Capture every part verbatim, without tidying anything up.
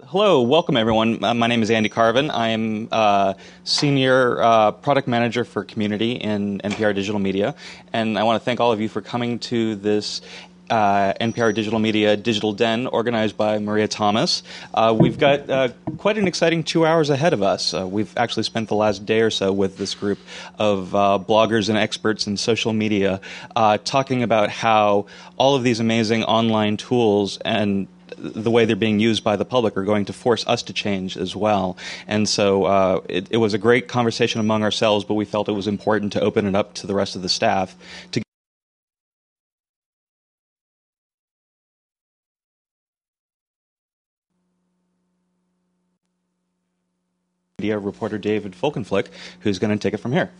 Hello, welcome everyone. Uh, my name is Andy Carvin. I am uh, Senior uh, Product Manager for Community in N P R Digital Media, and I want to thank all of you for coming to this uh, N P R Digital Media Digital Den organized by Maria Thomas. Uh, we've got uh, quite an exciting two hours ahead of us. Uh, we've actually spent the last day or so with this group of uh, bloggers and experts in social media uh, talking about how all of these amazing online tools and the way they're being used by the public are going to force us to change as well. And so uh, it, it was a great conversation among ourselves, but we felt it was important to open it up to the rest of the staff to media reporter David Folkenflik, who's going to take it from here.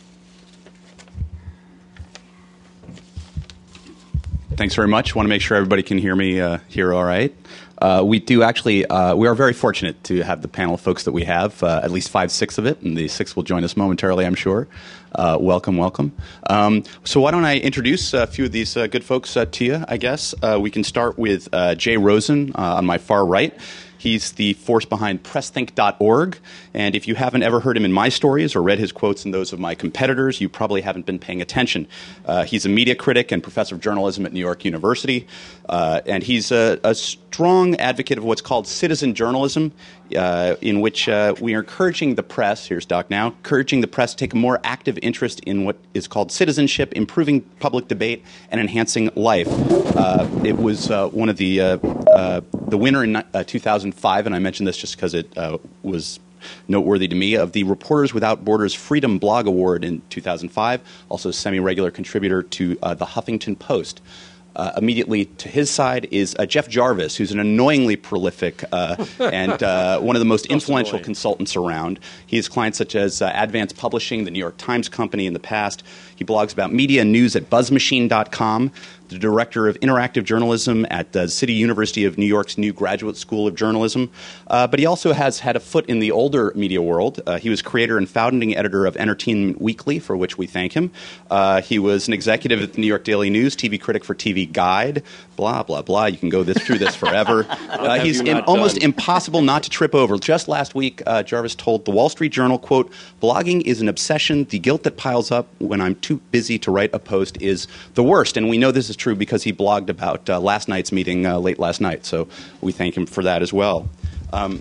Thanks very much. Want to make sure everybody can hear me uh, here all right. Uh, we do actually, uh, we are very fortunate to have the panel of folks that we have, uh, at least five, six of it, and the sixth will join us momentarily, I'm sure. Uh, welcome, welcome. Um, so why don't I introduce a few of these uh, good folks uh, to you, I guess. Uh, we can start with uh, Jay Rosen uh, on my far right. He's the force behind press think dot org, and if you haven't ever heard him in my stories or read his quotes in those of my competitors, you probably haven't been paying attention. Uh, he's a media critic and professor of journalism at New York University, uh, and he's a, a strong advocate of what's called citizen journalism, uh, in which uh, we are encouraging the press, here's Doc now, encouraging the press to take a more active interest in what is called citizenship, improving public debate, and enhancing life. Uh, it was uh, one of the, uh, uh, the winner in uh, two thousand five, and I mentioned this just because it uh, was noteworthy to me, of the Reporters Without Borders Freedom Blog Award in two thousand five, also a semi-regular contributor to uh, the Huffington Post. Uh, immediately to his side is uh, Jeff Jarvis, who's an annoyingly prolific uh, and uh, one of the most influential consultants around. He has clients such as uh, Advance Publishing, the New York Times Company in the past. He blogs about media and news at buzz machine dot com, the director of interactive journalism at the City University of New York's new Graduate School of Journalism. Uh, but he also has had a foot in the older media world. Uh, he was creator and founding editor of Entertainment Weekly, for which we thank him. Uh, he was an executive at the New York Daily News, T V critic for T V Guide, blah, blah, blah. You can go this, through this forever. Uh, he's in, almost impossible not to trip over. Just last week, uh, Jarvis told the Wall Street Journal, quote, "Blogging is an obsession. The guilt that piles up when I'm too busy to write a post is the worst." And we know this is true because he blogged about uh, last night's meeting uh, late last night. So we thank him for that as well. Um,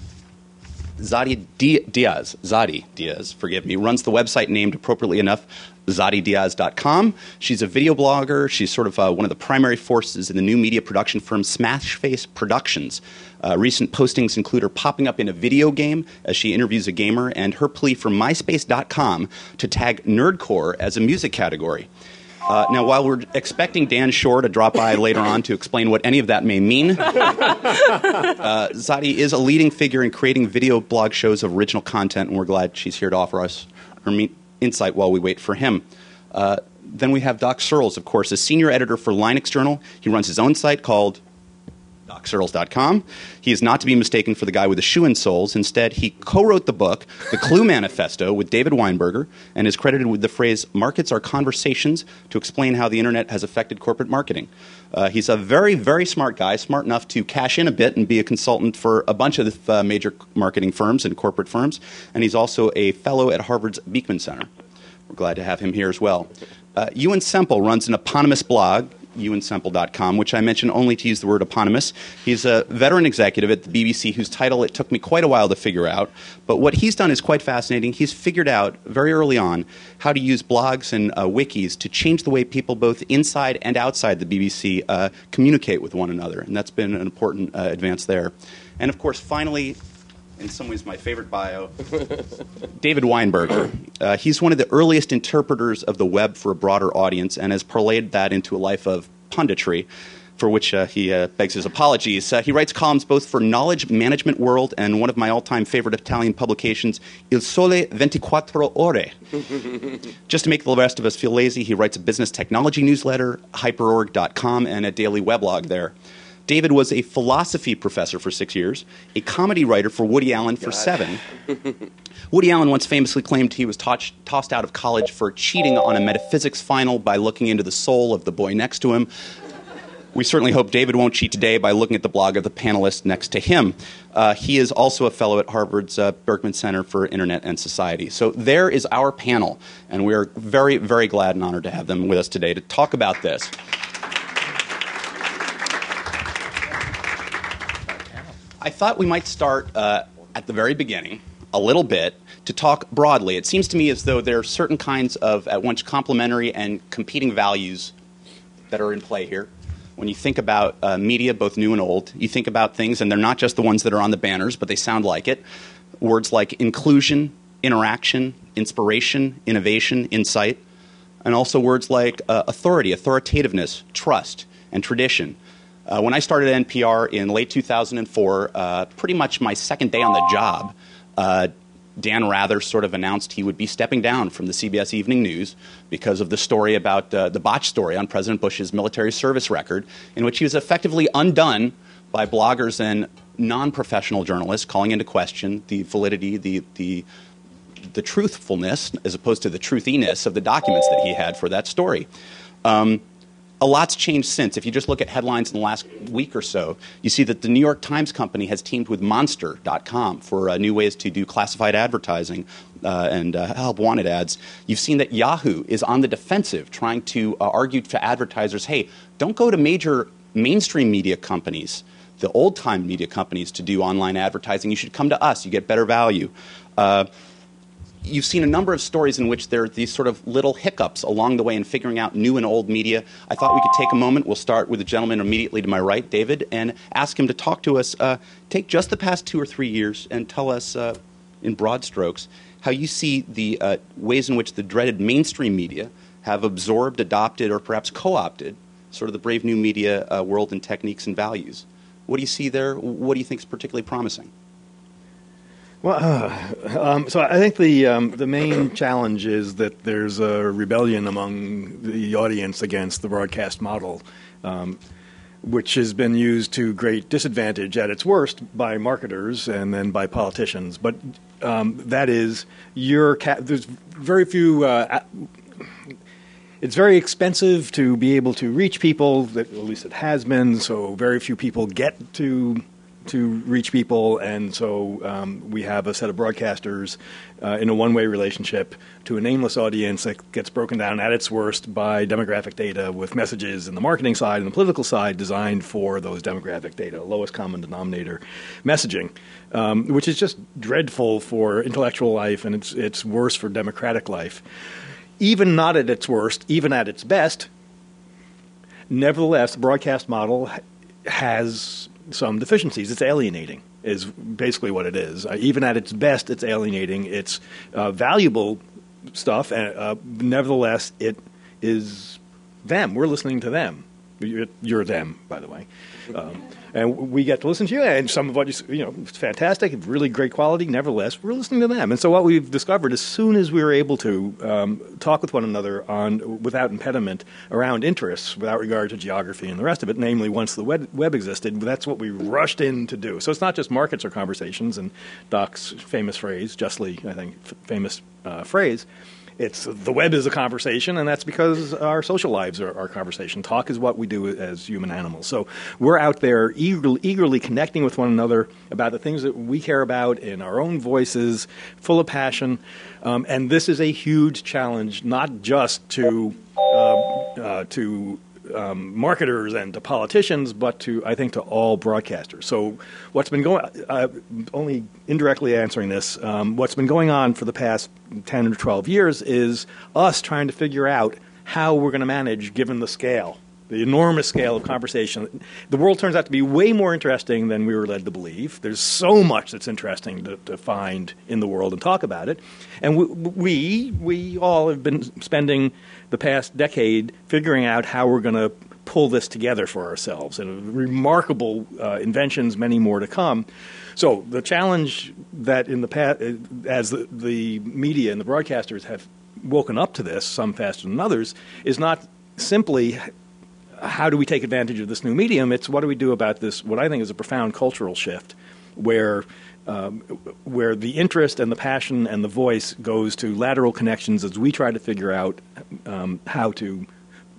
Zadi Diaz, Zadi Diaz, forgive me, runs the website named appropriately enough, zadi diaz dot com. She's a video blogger. She's sort of uh, one of the primary forces in the new media production firm Smashface Productions. Uh, recent postings include her popping up in a video game as she interviews a gamer, and her plea for myspace dot com to tag nerdcore as a music category. Uh, now, while we're expecting Dan Shore to drop by later on to explain what any of that may mean, uh, Zadi is a leading figure in creating video blog shows of original content, and we're glad she's here to offer us her me- insight while we wait for him. Uh, then we have Doc Searls, of course, a senior editor for Linux Journal. He runs his own site called doc searls dot com. He is not to be mistaken for the guy with the shoe in soles. Instead, he co-wrote the book, The Clue Manifesto, with David Weinberger, and is credited with the phrase, "Markets are conversations," to explain how the internet has affected corporate marketing. Uh, he's a very, very smart guy, smart enough to cash in a bit and be a consultant for a bunch of the uh, major marketing firms and corporate firms, and he's also a fellow at Harvard's Beekman Center. We're glad to have him here as well. Uh, Ewan Semple runs an eponymous blog, ewan semple dot com, which I mention only to use the word eponymous. He's a veteran executive at the B B C whose title it took me quite a while to figure out. But what he's done is quite fascinating. He's figured out very early on how to use blogs and uh, wikis to change the way people both inside and outside the B B C uh, communicate with one another. And that's been an important uh, advance there. And, of course, finally, in some ways my favorite bio, David Weinberger. Uh, he's one of the earliest interpreters of the web for a broader audience and has parlayed that into a life of punditry, for which uh, he uh, begs his apologies. Uh, he writes columns both for Knowledge Management World and one of my all-time favorite Italian publications, Il Sole ventiquattro ore. Just to make the rest of us feel lazy, he writes a business technology newsletter, hyperorg dot com, and a daily weblog there. David was a philosophy professor for six years, a comedy writer for Woody Allen for God. seven. Woody Allen once famously claimed he was to- tossed out of college for cheating on a metaphysics final by looking into the soul of the boy next to him. We certainly hope David won't cheat today by looking at the blog of the panelist next to him. Uh, he is also a fellow at Harvard's uh, Berkman Center for Internet and Society. So there is our panel, and we are very, very glad and honored to have them with us today to talk about this. I thought we might start uh, at the very beginning, a little bit, to talk broadly. It seems to me as though there are certain kinds of at once complementary and competing values that are in play here. When you think about uh, media, both new and old, you think about things, and they're not just the ones that are on the banners, but they sound like it. Words like inclusion, interaction, inspiration, innovation, insight, and also words like uh, authority, authoritativeness, trust, and tradition. Uh, when I started at N P R in late two thousand four, uh, pretty much my second day on the job, uh, Dan Rather sort of announced he would be stepping down from the C B S Evening News because of the story about uh, the botched story on President Bush's military service record, in which he was effectively undone by bloggers and non-professional journalists calling into question the validity, the the the truthfulness, as opposed to the truthiness of the documents that he had for that story. Um, A lot's changed since. If you just look at headlines in the last week or so, you see that the New York Times Company has teamed with Monster dot com for uh, new ways to do classified advertising uh, and uh, help wanted ads. You've seen that Yahoo is on the defensive, trying to uh, argue to advertisers, hey, don't go to major mainstream media companies, the old-time media companies, to do online advertising. You should come to us. You get better value. Uh, You've seen a number of stories in which there are these sort of little hiccups along the way in figuring out new and old media. I thought we could take a moment. We'll start with the gentleman immediately to my right, David, and ask him to talk to us. Uh, take just the past two or three years and tell us, uh, in broad strokes, how you see the uh, ways in which the dreaded mainstream media have absorbed, adopted, or perhaps co-opted sort of the brave new media uh, world and techniques and values. What do you see there? What do you think is particularly promising? Well, uh, um, so I think the um, the main challenge is that there's a rebellion among the audience against the broadcast model, um, which has been used to great disadvantage at its worst by marketers and then by politicians. But um, that is, your ca- there's very few. Uh, it's very expensive to be able to reach people. That, at least it has been. So very few people get to. to reach people, and so um, we have a set of broadcasters uh, in a one-way relationship to a nameless audience that gets broken down at its worst by demographic data with messages in the marketing side and the political side designed for those demographic data, lowest common denominator messaging, um, which is just dreadful for intellectual life, and it's, it's worse for democratic life. Even not at its worst, even at its best, nevertheless, the broadcast model has some deficiencies. It's alienating, is basically what it is. Uh, even at its best, it's alienating. It's uh, valuable stuff, and uh, nevertheless, it is them. We're listening to them. You're, you're them, by the way. Um, and we get to listen to you, and some of what you, you know, it's fantastic, really great quality. Nevertheless, we're listening to them. And so what we've discovered, as soon as we were able to um, talk with one another on without impediment around interests, without regard to geography and the rest of it, namely once the web, web existed, that's what we rushed in to do. So it's not just markets or conversations, and Doc's famous phrase, justly, I think, f- famous uh, phrase, it's the web is a conversation, and that's because our social lives are our conversation. Talk is what we do as human animals. So we're out there eagerly, eagerly connecting with one another about the things that we care about in our own voices, full of passion. Um, and this is a huge challenge, not just to uh, uh, to um, marketers and to politicians, but to, I think, to all broadcasters. So what's been going uh, only indirectly answering this, um, what's been going on for the past ten or twelve years is us trying to figure out how we're going to manage, given the scale, the enormous scale of conversation. The world turns out to be way more interesting than we were led to believe. There's so much that's interesting to, to find in the world and talk about it. And we, we, we all have been spending the past decade figuring out how we're going to pull this together for ourselves. And remarkable uh, inventions, many more to come. So the challenge that in the past, as the, the media and the broadcasters have woken up to this, some faster than others, is not simply how do we take advantage of this new medium? It's what do we do about this, what I think is a profound cultural shift, where um, where the interest and the passion and the voice goes to lateral connections as we try to figure out um, how to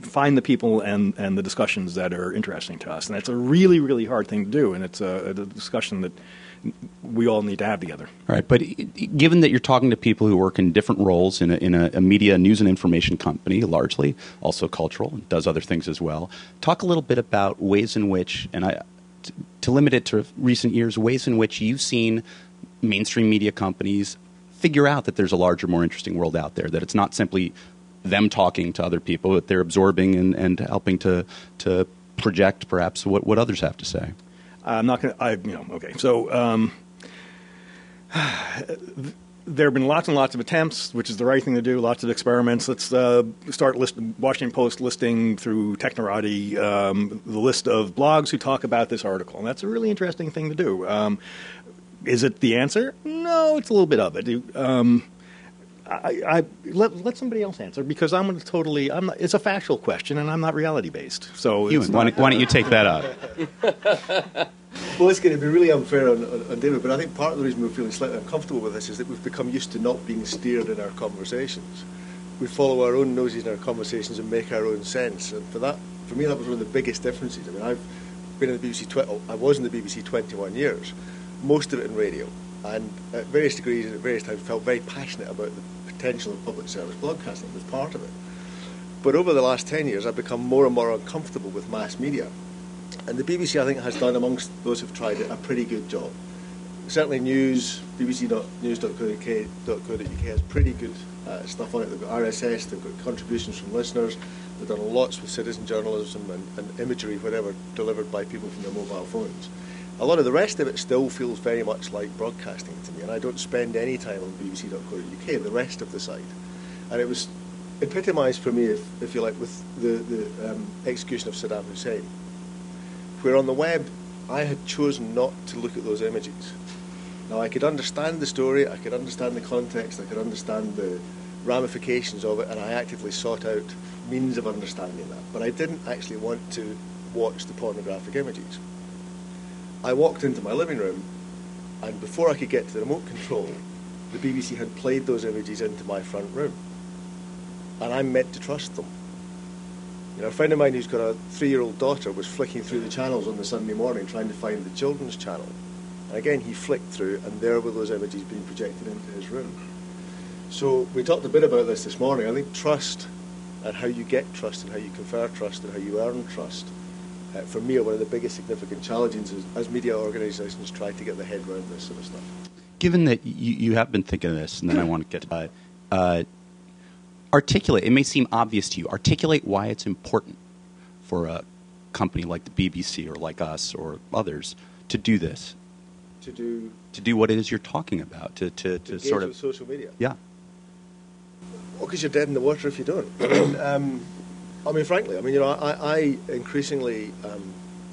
find the people and, and the discussions that are interesting to us. And it's a really, really hard thing to do, and it's a, a discussion that we all need to have together. All right, but given that you're talking to people who work in different roles in a, in a, a media, news and information company, largely, also cultural, and does other things as well, talk a little bit about ways in which, and I, t- to limit it to recent years, ways in which you've seen mainstream media companies figure out that there's a larger, more interesting world out there, that it's not simply them talking to other people, but they're absorbing and, and helping to to project perhaps what, what others have to say. I'm not going to, I, you know, okay. So um, there have been lots and lots of attempts, which is the right thing to do, lots of experiments. Let's uh, start list, Washington Post listing through Technorati um, the list of blogs who talk about this article. And that's a really interesting thing to do. Um, is it the answer? No, it's a little bit of it. Um, I, I let, let somebody else answer, because I'm going to totally. I'm not, it's a factual question, and I'm not reality based. So, Ewan, why, don't, why don't you take that up? Well, it's going to be really unfair on, on, on David, but I think part of the reason we're feeling slightly uncomfortable with this is that we've become used to not being steered in our conversations. We follow our own noses in our conversations and make our own sense, and for that, for me, that was one of the biggest differences. I mean, I've been in the B B C. Tw- I was in the B B C twenty-one years, most of it in radio, and at various degrees and at various times felt very passionate about the potential of public service broadcasting was part of it. But over the last ten years, I've become more and more uncomfortable with mass media. And the B B C, I think, has done, amongst those who've tried it, a pretty good job. Certainly news, b b c dot news dot co dot u k has pretty good uh, stuff on it. They've got R S S, they've got contributions from listeners, they've done lots with citizen journalism and, and imagery, whatever, delivered by people from their mobile phones. A lot of the rest of it still feels very much like broadcasting to me, and I don't spend any time on b b c dot co dot u k, the rest of the site. And it was epitomised for me, if, if you like, with the, the um, execution of Saddam Hussein, where on the web I had chosen not to look at those images. Now, I could understand the story, I could understand the context, I could understand the ramifications of it, and I actively sought out means of understanding that, but I didn't actually want to watch the pornographic images. I walked into my living room, and before I could get to the remote control, the B B C had played those images into my front room, and I'm meant to trust them. You know, a friend of mine who's got a three-year-old daughter was flicking through the channels on the Sunday morning trying to find the children's channel. And again, he flicked through, and there were those images being projected into his room. So we talked a bit about this this morning. I think trust, and how you get trust, and how you confer trust, and how you earn trust, uh, for me, are one of the biggest significant challenges as, as media organisations try to get their head around this sort of stuff. Given that you, you have been thinking of this, and then I want to get to uh, uh, articulate, it may seem obvious to you, articulate why it's important for a company like the B B C or like us or others to do this. To do to do what it is you're talking about, to, to, to, to sort of... with social media. Yeah. Well, because you're dead in the water if you don't. I mean, um, I mean, frankly, I mean, you know, I, I increasingly, um,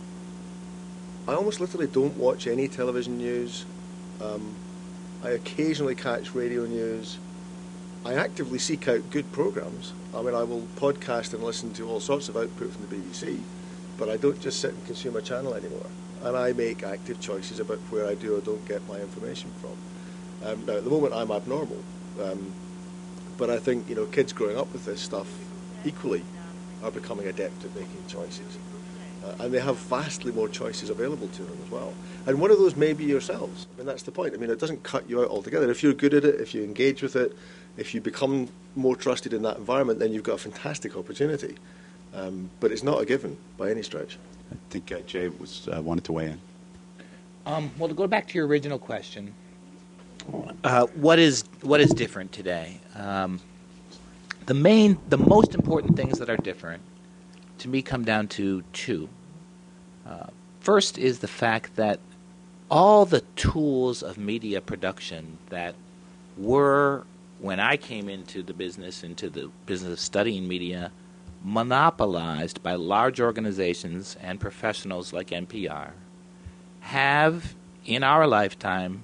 I almost literally don't watch any television news. Um, I occasionally catch radio news. I actively seek out good programmes. I mean, I will podcast and listen to all sorts of output from the B B C, but I don't just sit and consume a channel anymore. And I make active choices about where I do or don't get my information from. Um, now, at the moment, I'm abnormal. Um, but I think, you know, kids growing up with this stuff equally are becoming adept at making choices. Uh, and they have vastly more choices available to them as well. And one of those may be yourselves. I mean, that's the point. I mean, it doesn't cut you out altogether. If you're good at it, if you engage with it, if you become more trusted in that environment, then you've got a fantastic opportunity. Um, but it's not a given by any stretch. I think uh, Jay was uh, wanted to weigh in. Um, well, to go back to your original question, uh, what is what is different today? Um, the main, the most important things that are different, to me, come down to two. Uh, first is the fact that all the tools of media production that were, when I came into the business, into the business of studying media, monopolized by large organizations and professionals like N P R, have, in our lifetime,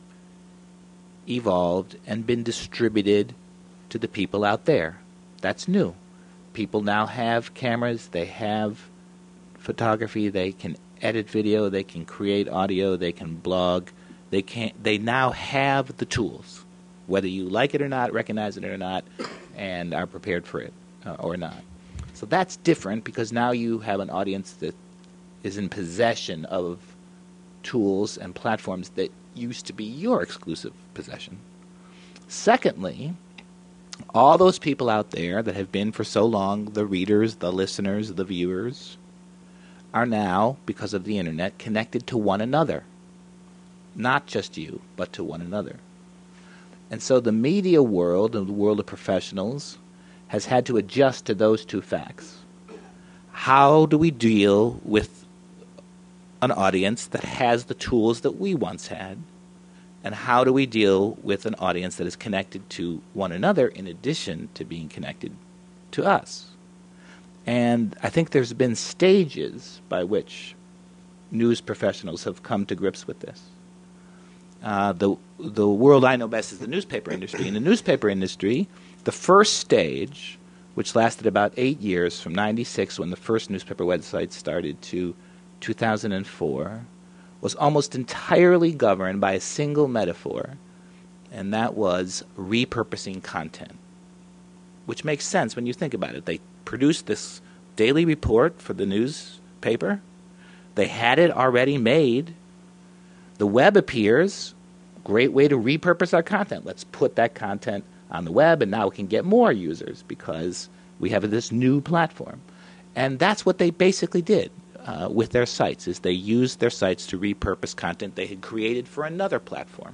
evolved and been distributed to the people out there. That's new. People now have cameras, they have photography, they can edit video, they can create audio, they can blog, they can they now have the tools, whether you like it or not, recognize it or not, and are prepared for it uh, or not. So that's different because now you have an audience that is in possession of tools and platforms that used to be your exclusive possession. Secondly, all those people out there that have been for so long the readers, the listeners, the viewers, are now, because of the internet, connected to one another. Not just you, but to one another. And so the media world and the world of professionals has had to adjust to those two facts. How do we deal with an audience that has the tools that we once had? And how do we deal with an audience that is connected to one another in addition to being connected to us? And I think there's been stages by which news professionals have come to grips with this. Uh, the the world I know best is the newspaper industry. In the newspaper industry, the first stage, which lasted about eight years, from ninety-six when the first newspaper website started to two thousand four, was almost entirely governed by a single metaphor, and that was repurposing content, which makes sense when you think about it. They produced this daily report for the newspaper. They had it already made. The web appears, great way to repurpose our content. Let's put that content on the web, and now we can get more users because we have this new platform. And that's what they basically did uh, with their sites, is they used their sites to repurpose content they had created for another platform.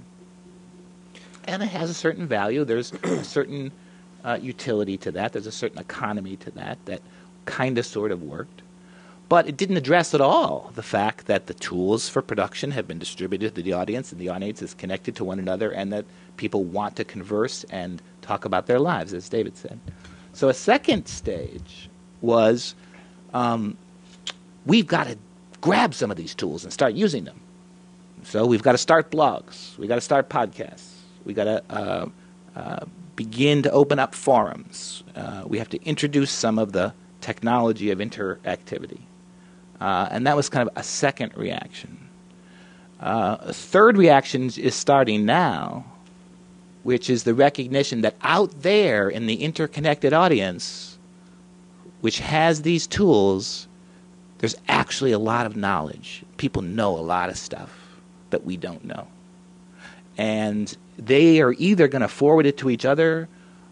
And it has a certain value. There's a certain uh, utility to that. There's a certain economy to that that kind of sort of worked. But it didn't address at all the fact that the tools for production have been distributed to the audience, and the audience is connected to one another, and that people want to converse and talk about their lives, as David said. So a second stage was um, we've got to grab some of these tools and start using them. So we've got to start blogs. We've got to start podcasts. We've got to uh, uh, begin to open up forums. Uh, we have to introduce some of the technology of interactivity. Uh, and that was kind of a second reaction. Uh, a third reaction is starting now, which is the recognition that out there in the interconnected audience, which has these tools, there's actually a lot of knowledge. People know a lot of stuff that we don't know. And they are either going to forward it to each other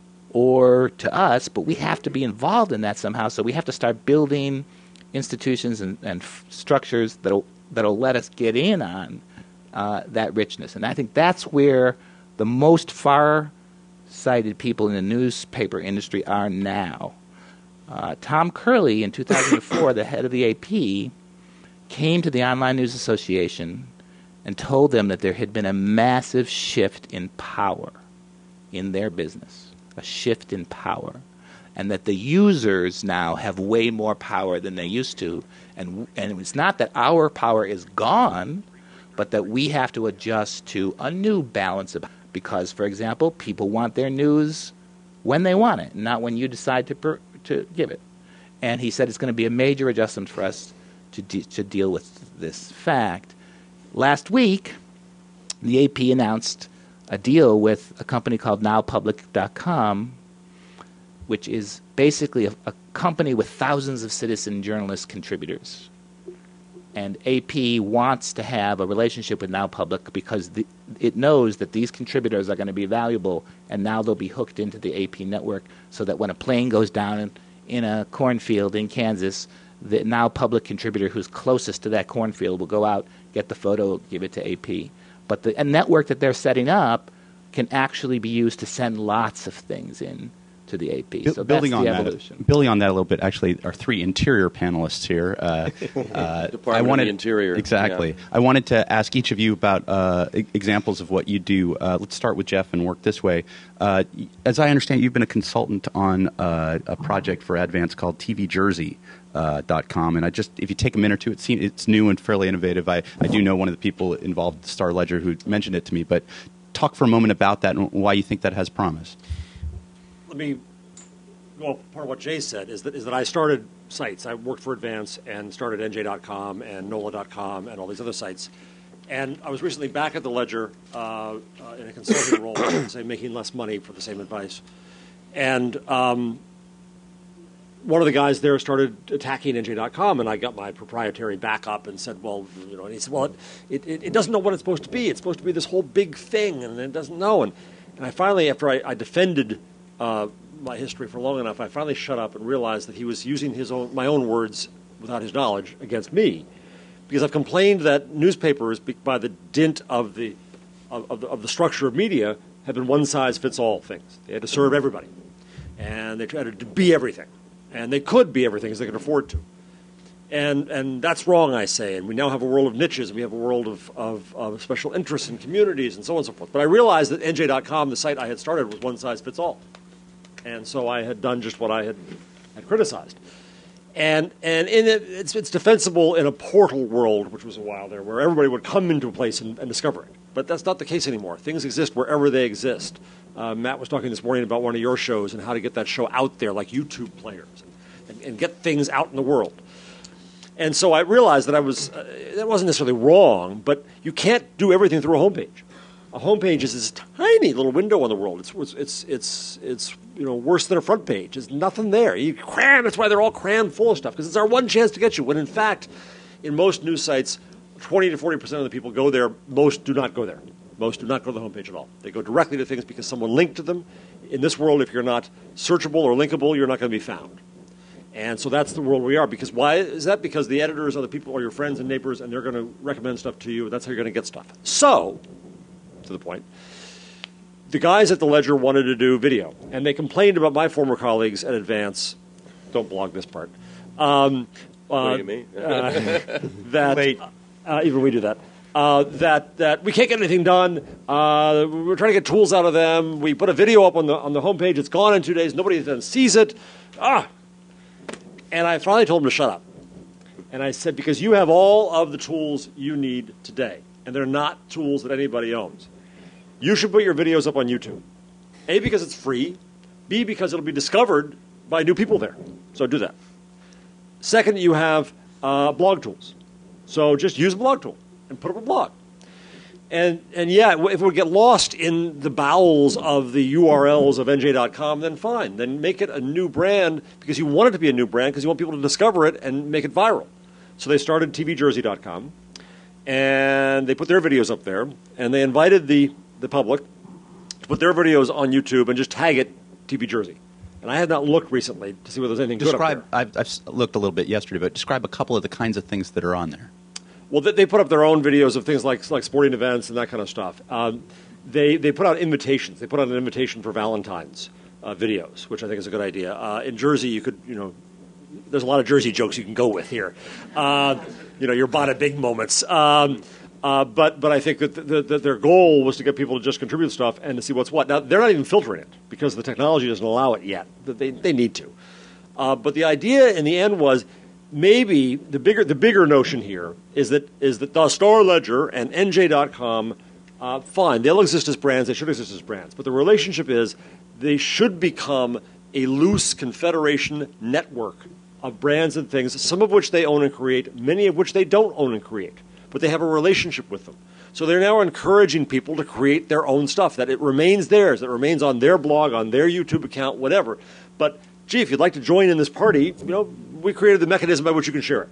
or to us, but we have to be involved in that somehow. So we have to start building institutions and, and f- structures that'll that'll let us get in on uh, that richness. And I think that's where the most far-sighted people in the newspaper industry are now. Uh, Tom Curley, in two thousand four, the head of the A P, came to the Online News Association and told them that there had been a massive shift in power in their business, a shift in power, and that the users now have way more power than they used to. And and it's not that our power is gone, but that we have to adjust to a new balance of, because, for example, people want their news when they want it, not when you decide to per, to give it. And he said it's going to be a major adjustment for us to de- to deal with this fact. Last week, the A P announced a deal with a company called now public dot com, which is basically a, a company with thousands of citizen journalist contributors. And A P wants to have a relationship with NowPublic because the, it knows that these contributors are going to be valuable, and now they'll be hooked into the A P network so that when a plane goes down in, in a cornfield in Kansas, the NowPublic contributor who's closest to that cornfield will go out, get the photo, give it to A P. But the a network that they're setting up can actually be used to send lots of things in to the A P. So building that's the on evolution. That, building on that a little bit, actually, our three interior panelists here. Uh, uh, Department I wanted, of the Interior. Exactly. Yeah. I wanted to ask each of you about uh, e- examples of what you do. Uh, let's start with Jeff and work this way. Uh, as I understand, you've been a consultant on uh, a project for Advance called T V Jersey. Uh, dot com, and I just, if you take a minute or two, it's, it's new and fairly innovative. I, I do know one of the people involved with Star Ledger who mentioned it to me, but talk for a moment about that and why you think that has promise. Let me, well, part of what Jay said is that is that I started sites. I worked for Advance and started N J dot com and N O L A dot com and all these other sites. And I was recently back at the Ledger uh, uh, in a consulting role, say making less money for the same advice. And um, one of the guys there started attacking N J dot com, and I got my proprietary backup and said, well, you know, and he said, well, it, it, it doesn't know what it's supposed to be. It's supposed to be this whole big thing, and it doesn't know. And, and I finally, after I, I defended uh, my history for long enough, I finally shut up and realized that he was using his own, my own words without his knowledge against me. Because I've complained that newspapers, by the dint of the, of, of the, of the structure of media, have been one-size-fits-all things. They had to serve everybody, and they tried to be everything. And they could be everything as they could afford to. And and that's wrong, I say. And we now have a world of niches, and we have a world of, of, of special interests and communities and so on and so forth. But I realized that N J dot com, the site I had started, was one size fits all. And so I had done just what I had, had criticized. And and in it, it's, it's defensible in a portal world, which was a while there, where everybody would come into a place and, and discover it. But that's not the case anymore. Things exist wherever they exist. Uh, Matt was talking this morning about one of your shows and how to get that show out there, like YouTube players, and, and, and get things out in the world. And so I realized that I was uh, that wasn't necessarily wrong, but you can't do everything through a homepage. A homepage is this tiny little window on the world. It's it's it's it's you know worse than a front page. There's nothing there. You cram. That's why they're all crammed full of stuff, because it's our one chance to get you. When in fact, in most news sites, twenty to forty percent of the people go there. Most do not go there. Most do not go to the homepage at all. They go directly to things because someone linked to them. In this world, if you're not searchable or linkable, you're not going to be found. And so that's the world we are. Because why is that? Because the editors are the people, are your friends and neighbors, and they're going to recommend stuff to you. That's how you're going to get stuff. So, to the point, the guys at the Ledger wanted to do video, and they complained about my former colleagues at Advance. Don't blog this part. Um, uh, me? uh, that uh, even we do that. Uh, that that we can't get anything done. Uh, we're trying to get tools out of them. We put a video up on the on the homepage. It's gone in two days. Nobody then sees it. Ah. And I finally told them to shut up. And I said, because you have all of the tools you need today, and they're not tools that anybody owns. You should put your videos up on YouTube. A, because it's free. B, because it'll be discovered by new people there. So do that. Second, you have uh, blog tools. So just use a blog tool and put up a blog. And and yeah, if we get lost in the bowels of the U R Ls of N J dot com, then fine. Then make it a new brand because you want it to be a new brand because you want people to discover it and make it viral. So they started T V Jersey dot com, and they put their videos up there, and they invited the, the public to put their videos on YouTube and just tag it T V Jersey. And I had not looked recently to see whether there's anything describe, good up there. I've, I've looked a little bit yesterday, but describe a couple of the kinds of things that are on there. Well, they put up their own videos of things like like sporting events and that kind of stuff. Um, they they put out invitations. They put out an invitation for Valentine's uh, videos, which I think is a good idea. Uh, in Jersey, you could you know, there's a lot of Jersey jokes you can go with here. Uh, you know, your bada big moments. Um, uh, but but I think that, the, that their goal was to get people to just contribute stuff and to see what's what. Now they're not even filtering it because the technology doesn't allow it yet. They they need to. Uh, but the idea in the end was, maybe the bigger the bigger notion here is that is that the Star Ledger and N J dot com, uh, fine, they'll exist as brands, they should exist as brands, but the relationship is they should become a loose confederation network of brands and things, some of which they own and create, many of which they don't own and create, but they have a relationship with them. So they're now encouraging people to create their own stuff, that it remains theirs, that it remains on their blog, on their YouTube account, whatever. But gee, if you'd like to join in this party, you know, we created the mechanism by which you can share it.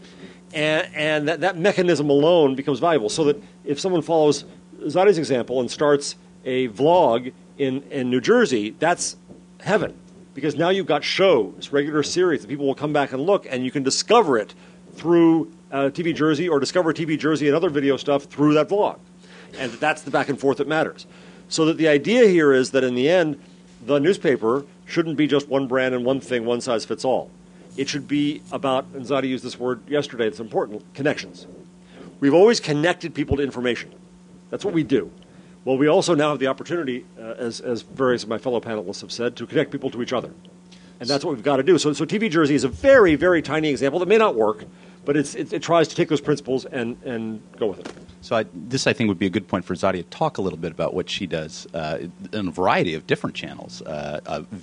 And, and that, that mechanism alone becomes valuable, so that if someone follows Zadi's example and starts a vlog in, in New Jersey, that's heaven. Because now you've got shows, regular series, that people will come back and look, and you can discover it through uh, T V Jersey or discover T V Jersey and other video stuff through that vlog. And that's the back and forth that matters. So that the idea here is that in the end, the newspaper shouldn't be just one brand and one thing, one size fits all. It should be about, and Zadi used this word yesterday, it's important, connections. We've always connected people to information. That's what we do. Well, we also now have the opportunity, uh, as, as various of my fellow panelists have said, to connect people to each other. And that's what we've got to do. So, so T V Jersey is a very, very tiny example that may not work, but it's, it, it tries to take those principles and, and go with it. So I, this, I think, would be a good point for Zadi to talk a little bit about what she does uh, in a variety of different channels, uh, uh, video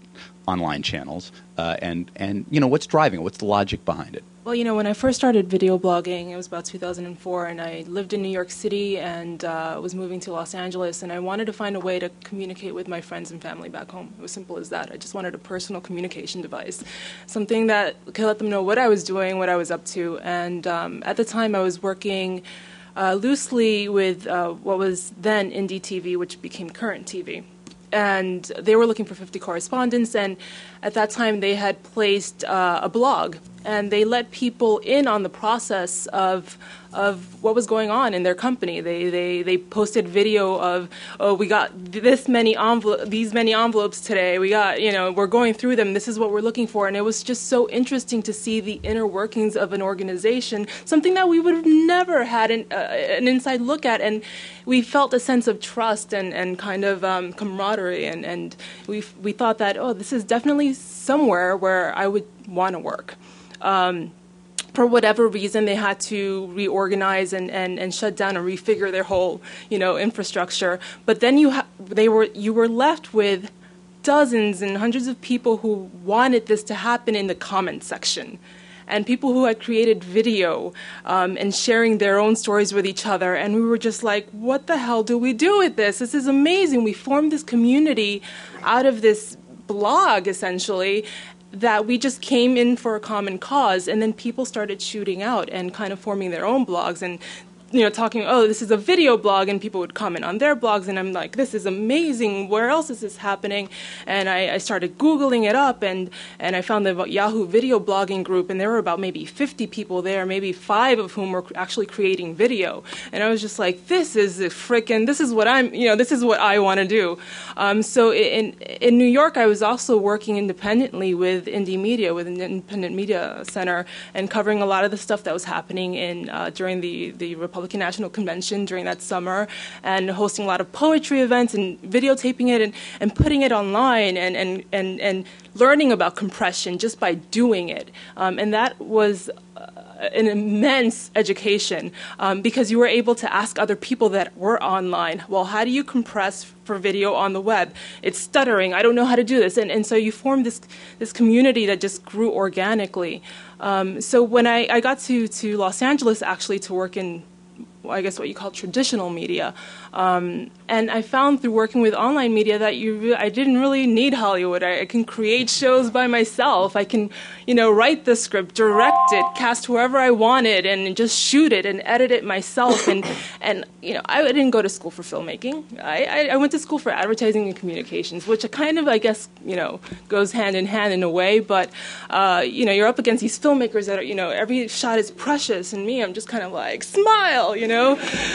online channels, uh, and and you know what's driving it? What's the logic behind it? Well, you know, when I first started video blogging, it was about two thousand four, and I lived in New York City and uh, was moving to Los Angeles, and I wanted to find a way to communicate with my friends and family back home. It was simple as that. I just wanted a personal communication device, something that could let them know what I was doing, what I was up to. And um, at the time, I was working uh, loosely with uh, what was then Indie T V, which became Current T V. And they were looking for fifty correspondents, and at that time they had placed uh, a blog, and they let people in on the process of of what was going on in their company. They they they posted video of, oh, we got this many envelope, these many envelopes today. We got, you know, we're going through them. This is what we're looking for, and it was just so interesting to see the inner workings of an organization, something that we would have never had an, uh, an inside look at, and we felt a sense of trust and and kind of um, camaraderie, and and we we thought that, oh, this is definitely somewhere where I would want to work. Um, For whatever reason, they had to reorganize and, and, and shut down and refigure their whole, you know, infrastructure. But then you ha- they were you were left with dozens and hundreds of people who wanted this to happen in the comment section, and people who had created video um, and sharing their own stories with each other. And we were just like, what the hell do we do with this? This is amazing. We formed this community out of this blog, essentially, that we just came in for a common cause, and then people started shooting out and kind of forming their own blogs and, you know, talking, oh, this is a video blog, and people would comment on their blogs, and I'm like, this is amazing. Where else is this happening? And I, I started Googling it up, and, and I found the Yahoo video blogging group, and there were about maybe fifty people there, maybe five of whom were actually creating video. And I was just like, this is a frickin', this is what I'm, you know, this is what I want to do. Um, so in in New York, I was also working independently with Indie Media, with an independent media center, and covering a lot of the stuff that was happening in uh, during the, the Republican Republican National Convention during that summer, and hosting a lot of poetry events and videotaping it and, and putting it online, and, and, and, and learning about compression just by doing it. Um, and that was uh, an immense education, um, because you were able to ask other people that were online, well, how do you compress for video on the web? It's stuttering. I don't know how to do this. And, and so you formed this, this community that just grew organically. Um, so when I, I got to, to Los Angeles, actually, to work in, I guess what you call traditional media. Um, and I found through working with online media that you, re- I didn't really need Hollywood. I, I can create shows by myself. I can, you know, write the script, direct it, cast whoever I wanted, and just shoot it and edit it myself. And, and you know, I didn't go to school for filmmaking. I, I, I went to school for advertising and communications, which kind of, I guess, you know, goes hand in hand in a way. But, uh, you know, you're up against these filmmakers that are, you know, every shot is precious. And me, I'm just kind of like, smile, you know.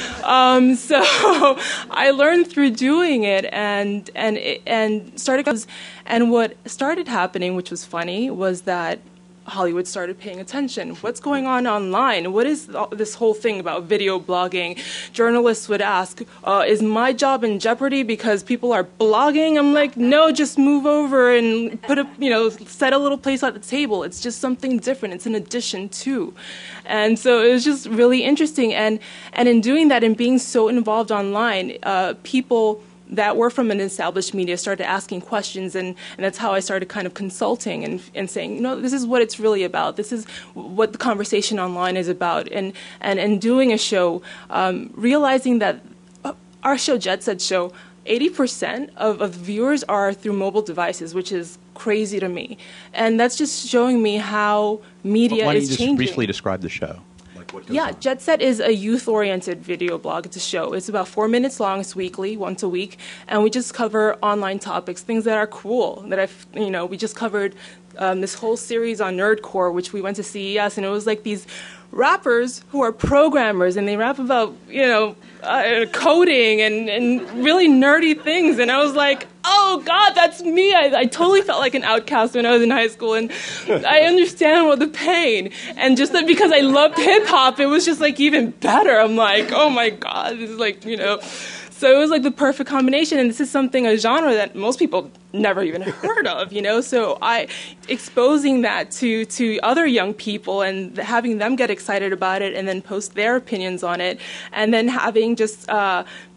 Um, so I learned through doing it, and and and started. And what started happening, which was funny, was that Hollywood started paying attention. What's going on online? What is this whole thing about video blogging? Journalists would ask, uh, is my job in jeopardy because people are blogging? I'm like, no, just move over and put a, you know, set a little place at the table. It's just something different. It's an addition too. And so it was just really interesting. And, and in doing that and being so involved online, uh, people that were from an established media started asking questions, and, and that's how I started kind of consulting and, and saying, you know, this is what it's really about. This is what the conversation online is about. And, and, and doing a show, um, realizing that our show, Jet Set Show, eighty percent of, of viewers are through mobile devices, which is crazy to me. And that's just showing me how media Why don't is you just changing. briefly describe the show? Yeah, Jet Set is a youth-oriented video blog. It's a show. It's about four minutes long. It's weekly, once a week, and we just cover online topics, things that are cool. That I've, you know, we just covered um, this whole series on Nerdcore, which we went to C E S, and it was like these rappers who are programmers, and they rap about, you know, uh, coding and, and really nerdy things. And I was like, oh, God, that's me. I, I totally felt like an outcast when I was in high school, and I understand what the pain. And just that because I loved hip-hop, it was just, like, even better. I'm like, oh, my God, this is, like, you know. So it was, like, the perfect combination, and this is something, a genre that most people never even heard of, you know. So I, exposing that to, to other young people and having them get excited about it and then post their opinions on it, and then having just uh,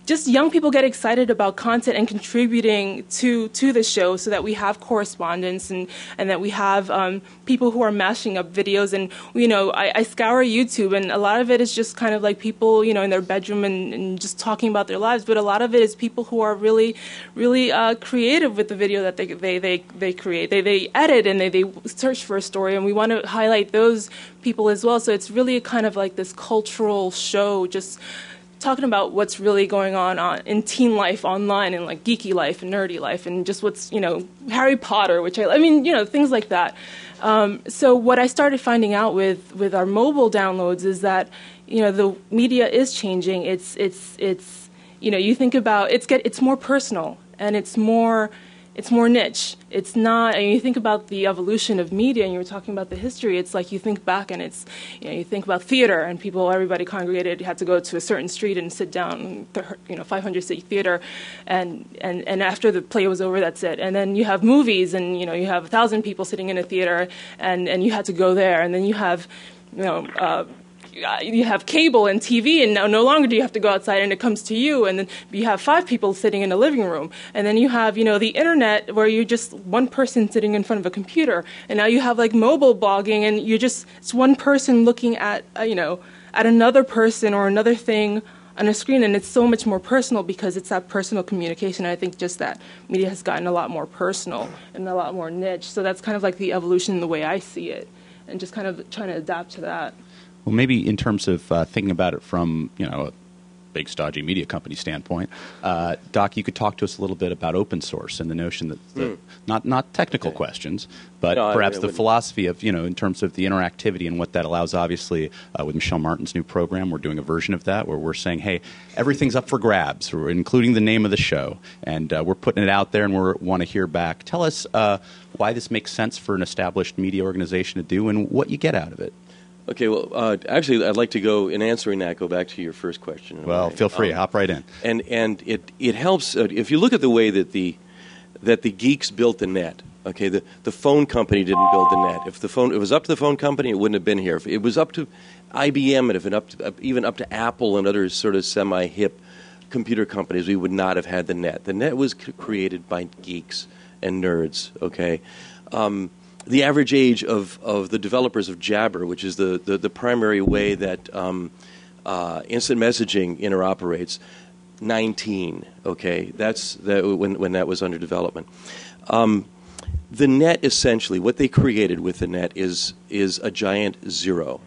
just young people get excited about content and contributing to to the show, so that we have correspondence and and that we have um, people who are mashing up videos. And you know, I, I scour YouTube, and a lot of it is just kind of like people, you know, in their bedroom and, and just talking about their lives. But a lot of it is people who are really, really uh, creative with the video that they they they, they create. They they edit and they, they search for a story, and we want to highlight those people as well. So it's really kind of like this cultural show, just talking about what's really going on, on in teen life online, and like geeky life and nerdy life, and just what's, you know, Harry Potter, which I, I mean, you know, things like that. Um, so what I started finding out with, with our mobile downloads is that, you know, the media is changing. It's it's it's you know, you think about it's get it's more personal, and it's more it's more niche. It's not, and you think about the evolution of media, and you were talking about the history. It's like you think back, and it's, you know, you think about theater, and people, everybody congregated, had to go to a certain street and sit down, you know, five hundred seat theater, and, and, and after the play was over, that's it. And then you have movies, and, you know, you have a thousand people sitting in a theater, and, and you had to go there. And then you have, you know, uh, you have cable and T V, and now no longer do you have to go outside and it comes to you, and then you have five people sitting in a living room, and then you have, you know, the internet where you're just one person sitting in front of a computer, and now you have like mobile blogging, and you're just, it's one person looking at, uh, you know, at another person or another thing on a screen, and it's so much more personal because it's that personal communication. I think just that media has gotten a lot more personal and a lot more niche, so that's kind of like the evolution in the way I see it, and just kind of trying to adapt to that. Well, maybe in terms of uh, thinking about it from, you know, a big stodgy media company standpoint, uh, Doc, you could talk to us a little bit about open source and the notion that, the, mm. not not technical okay. questions, but no, perhaps I mean, the philosophy of, you know, in terms of the interactivity and what that allows. Obviously, uh, with Michelle Martin's new program, we're doing a version of that where we're saying, hey, everything's up for grabs, we're including the name of the show, and uh, we're putting it out there, and we want to hear back. Tell us uh, why this makes sense for an established media organization to do and what you get out of it. Okay, well, uh, actually, I'd like to go, in answering that, go back to your first question. Well, feel free. Um, hop right in. And and it it helps, uh, if you look at the way that the that the geeks built the net, okay, the, the phone company didn't build the net. If the phone, it was up to the phone company, it wouldn't have been here. If it was up to I B M and if it up to, even up to Apple and other sort of semi-hip computer companies, we would not have had the net. The net was c- created by geeks and nerds, okay? Um The average age of, of the developers of Jabber, which is the, the, the primary way that um, uh, instant messaging interoperates, nineteen. Okay, that's the, when when that was under development. Um, the net, essentially, what they created with the net is is a giant zero,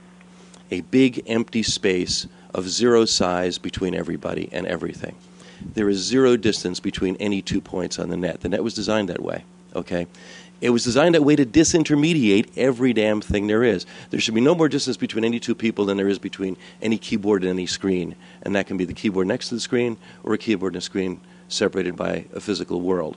a big empty space of zero size between everybody and everything. There is zero distance between any two points on the net. The net was designed that way. Okay. It was designed that way to disintermediate every damn thing there is. There should be no more distance between any two people than there is between any keyboard and any screen. And that can be the keyboard next to the screen or a keyboard and a screen separated by a physical world.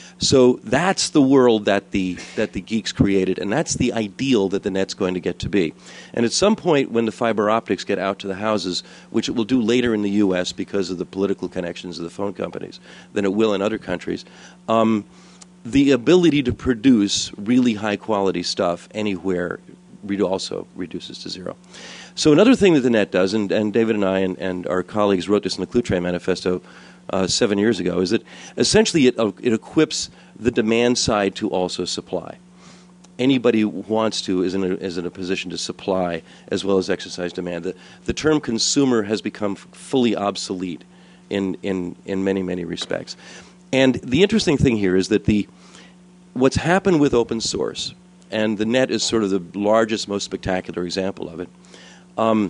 So that's the world that the that the geeks created, and that's the ideal that the net's going to get to be. And at some point when the fiber optics get out to the houses, which it will do later in the U S because of the political connections of the phone companies than it will in other countries, um, the ability to produce really high-quality stuff anywhere also reduces to zero. So another thing that the net does, and, and David and I and, and our colleagues wrote this in the Cluetrain Manifesto uh, seven years ago, is that essentially it, uh, it equips the demand side to also supply. Anybody who wants to is in a, is in a position to supply as well as exercise demand. The, the term consumer has become fully obsolete in, in, in many, many respects. And the interesting thing here is that the what's happened with open source, and the net is sort of the largest, most spectacular example of it, um,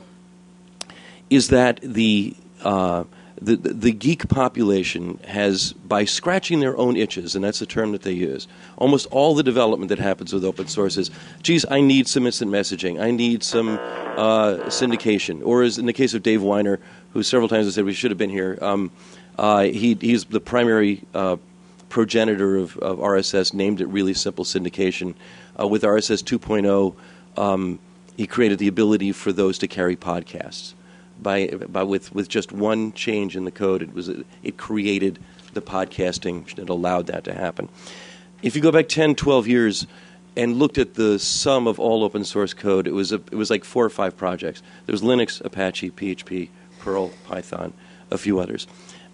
is that the, uh, the the geek population has, by scratching their own itches, and that's the term that they use, almost all the development that happens with open source is, geez, I need some instant messaging, I need some uh, syndication, or as in the case of Dave Weiner, who several times has said we should have been here. Um, Uh, he, he's the primary uh, progenitor of, of R S S, named it Really Simple Syndication. Uh, with R S S two point oh, um, he created the ability for those to carry podcasts. By, by with, with just one change in the code, it was it created the podcasting that allowed that to happen. If you go back ten, twelve years and looked at the sum of all open source code, it was a, it was like four or five projects. There was Linux, Apache, P H P, Perl, Python, a few others.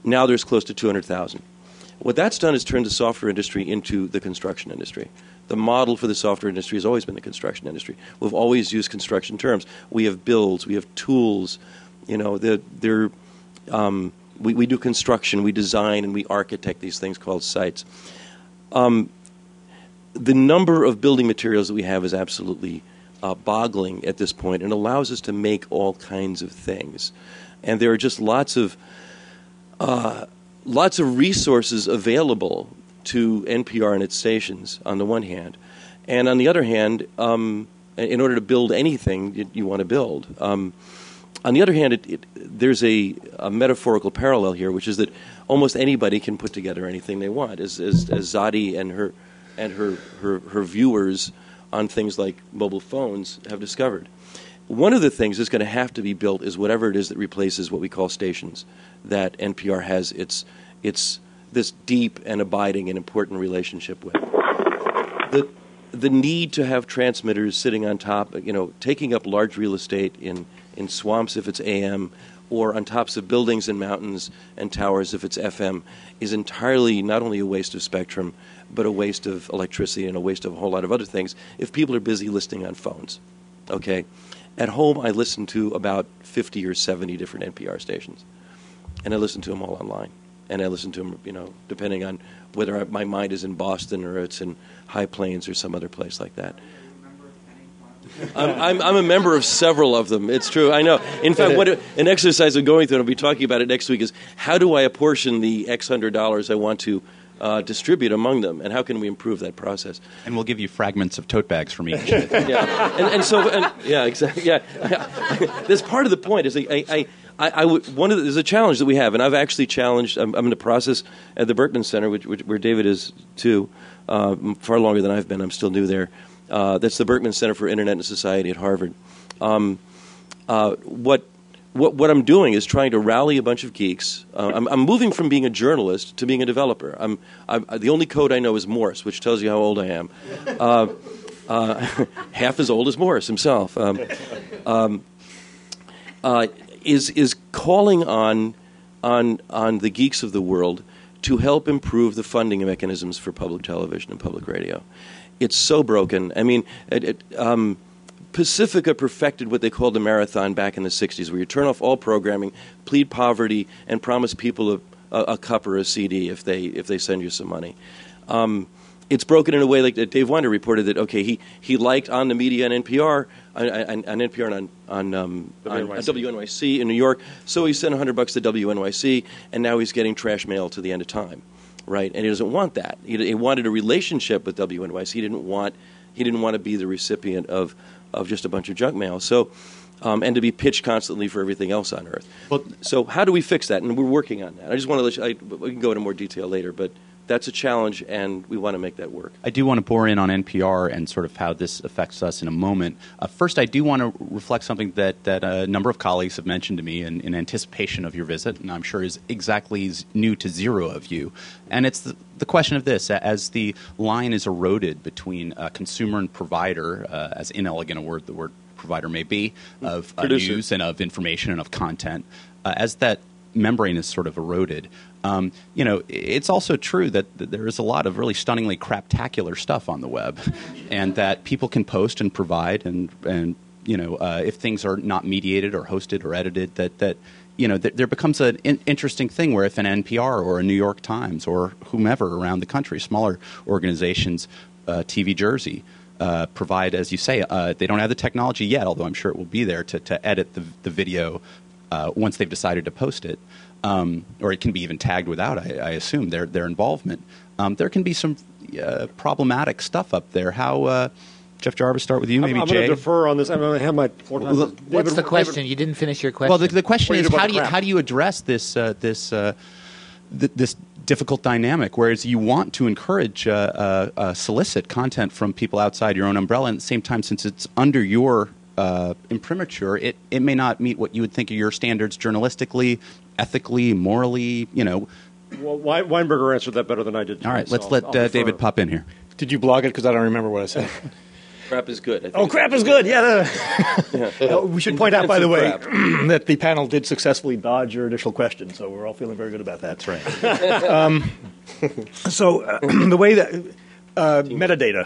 Now there's close to two hundred thousand. What that's done is turned the software industry into the construction industry. The model for the software industry has always been the construction industry. We've always used construction terms. We have builds, we have tools, you know, they're, they're, um, we, we do construction, we design, and we architect these things called sites. Um, the number of building materials that we have is absolutely uh, boggling at this point, and allows us to make all kinds of things. And there are just lots of uh, lots of resources available to N P R and its stations on the one hand, and on the other hand, um, in order to build anything you, you want to build. Um, on the other hand, it, it, there's a, a metaphorical parallel here, which is that almost anybody can put together anything they want, as, as, as Zadi and her and her, her her viewers on things like mobile phones have discovered. One of the things that's going to have to be built is whatever it is that replaces what we call stations, that N P R has its its this deep and abiding and important relationship with. The the need to have transmitters sitting on top, you know, taking up large real estate in, in swamps if it's A M, or on tops of buildings and mountains and towers if it's F M, is entirely not only a waste of spectrum, but a waste of electricity and a waste of a whole lot of other things if people are busy listening on phones. Okay? At home, I listen to about fifty or seventy different N P R stations, and I listen to them all online. And I listen to them, you know, depending on whether I, my mind is in Boston or it's in High Plains or some other place like that. I'm, I'm, I'm a member of several of them. It's true. I know. In fact, what an exercise I'm going through, and I'll be talking about it next week, is how do I apportion the X hundred dollars I want to uh, distribute among them, and how can we improve that process? And we'll give you fragments of tote bags from each. yeah, and, and so, and, yeah, exactly. Yeah, that's part of the point. Is I. I I, I would, one of the, there's a challenge that we have, and I've actually challenged. I'm, I'm in the process at the Berkman Center, which, which, where David is too, uh, far longer than I've been. I'm still new there. Uh, that's the Berkman Center for Internet and Society at Harvard. Um, uh, what, what what I'm doing is trying to rally a bunch of geeks. Uh, I'm, I'm moving from being a journalist to being a developer. I'm, I'm the only code I know is Morse, which tells you how old I am. Uh, uh, half as old as Morse himself. Um, um, uh, is is calling on on on the geeks of the world to help improve the funding mechanisms for public television and public radio. It's so broken. I mean, it, it, um, Pacifica perfected what they called the marathon back in the sixties, where you turn off all programming, plead poverty, and promise people a, a, a cup or a C D if they if they send you some money. Um, It's broken in a way like that. Dave Winder reported that, okay, he, he liked On the Media and N P R, on, on, on N P R and on, on, um, on, on W N Y C in New York, so he sent one hundred bucks to W N Y C, and now he's getting trash mail to the end of time, right? And he doesn't want that. He, he wanted a relationship with W N Y C. He didn't want he didn't want to be the recipient of, of just a bunch of junk mail. So, um, and to be pitched constantly for everything else on Earth. Well, so how do we fix that? And we're working on that. I just want to let you, I, we can go into more detail later, but that's a challenge, and we want to make that work. I do want to bore in on N P R and sort of how this affects us in a moment. Uh, first, I do want to reflect something that, that a number of colleagues have mentioned to me in, in anticipation of your visit, and I'm sure is exactly as new to zero of you. And it's the, the question of this. As the line is eroded between uh, consumer and provider, uh, as inelegant a word the word provider may be, of uh, news and of information and of content, uh, as that membrane is sort of eroded, Um, you know, it's also true that, that there is a lot of really stunningly craptacular stuff on the web, and that people can post and provide, and and you know, uh, if things are not mediated or hosted or edited, that that you know, th- there becomes an in- interesting thing where if an N P R or a New York Times or whomever around the country, smaller organizations, uh, T V Jersey, uh, provide, as you say, uh, they don't have the technology yet, although I'm sure it will be there to to edit the the video uh, once they've decided to post it. Um, or it can be even tagged without, I, I assume, their their involvement. Um, there can be some uh, problematic stuff up there. How, uh, Jeff Jarvis, start with you, maybe I'm, I'm Jay? going to defer on this. I'm going to have my floor time. Well, What's David, the question? David, you didn't finish your question. Well, the, the question What is, do you do how about do the you crap? how do you address this uh, this uh, th- this difficult dynamic? Whereas you want to encourage, uh, uh, uh, solicit content from people outside your own umbrella, and at the same time, since it's under your uh, imprimatur, it it may not meet what you would think of your standards journalistically, ethically, morally, you know. Well, Wein- Weinberger answered that better than I did. All right, so let's I'll- let I'll uh, defer. David pop in here. Did you blog it? Because I don't remember what I said. Crap is good. I think Oh, it's- crap is good. Yeah. the- Yeah. Uh, we should point out, by the way, Crap. that the panel did successfully dodge your initial question, so we're all feeling very good about that. That's right. um, so uh, the way that uh, metadata,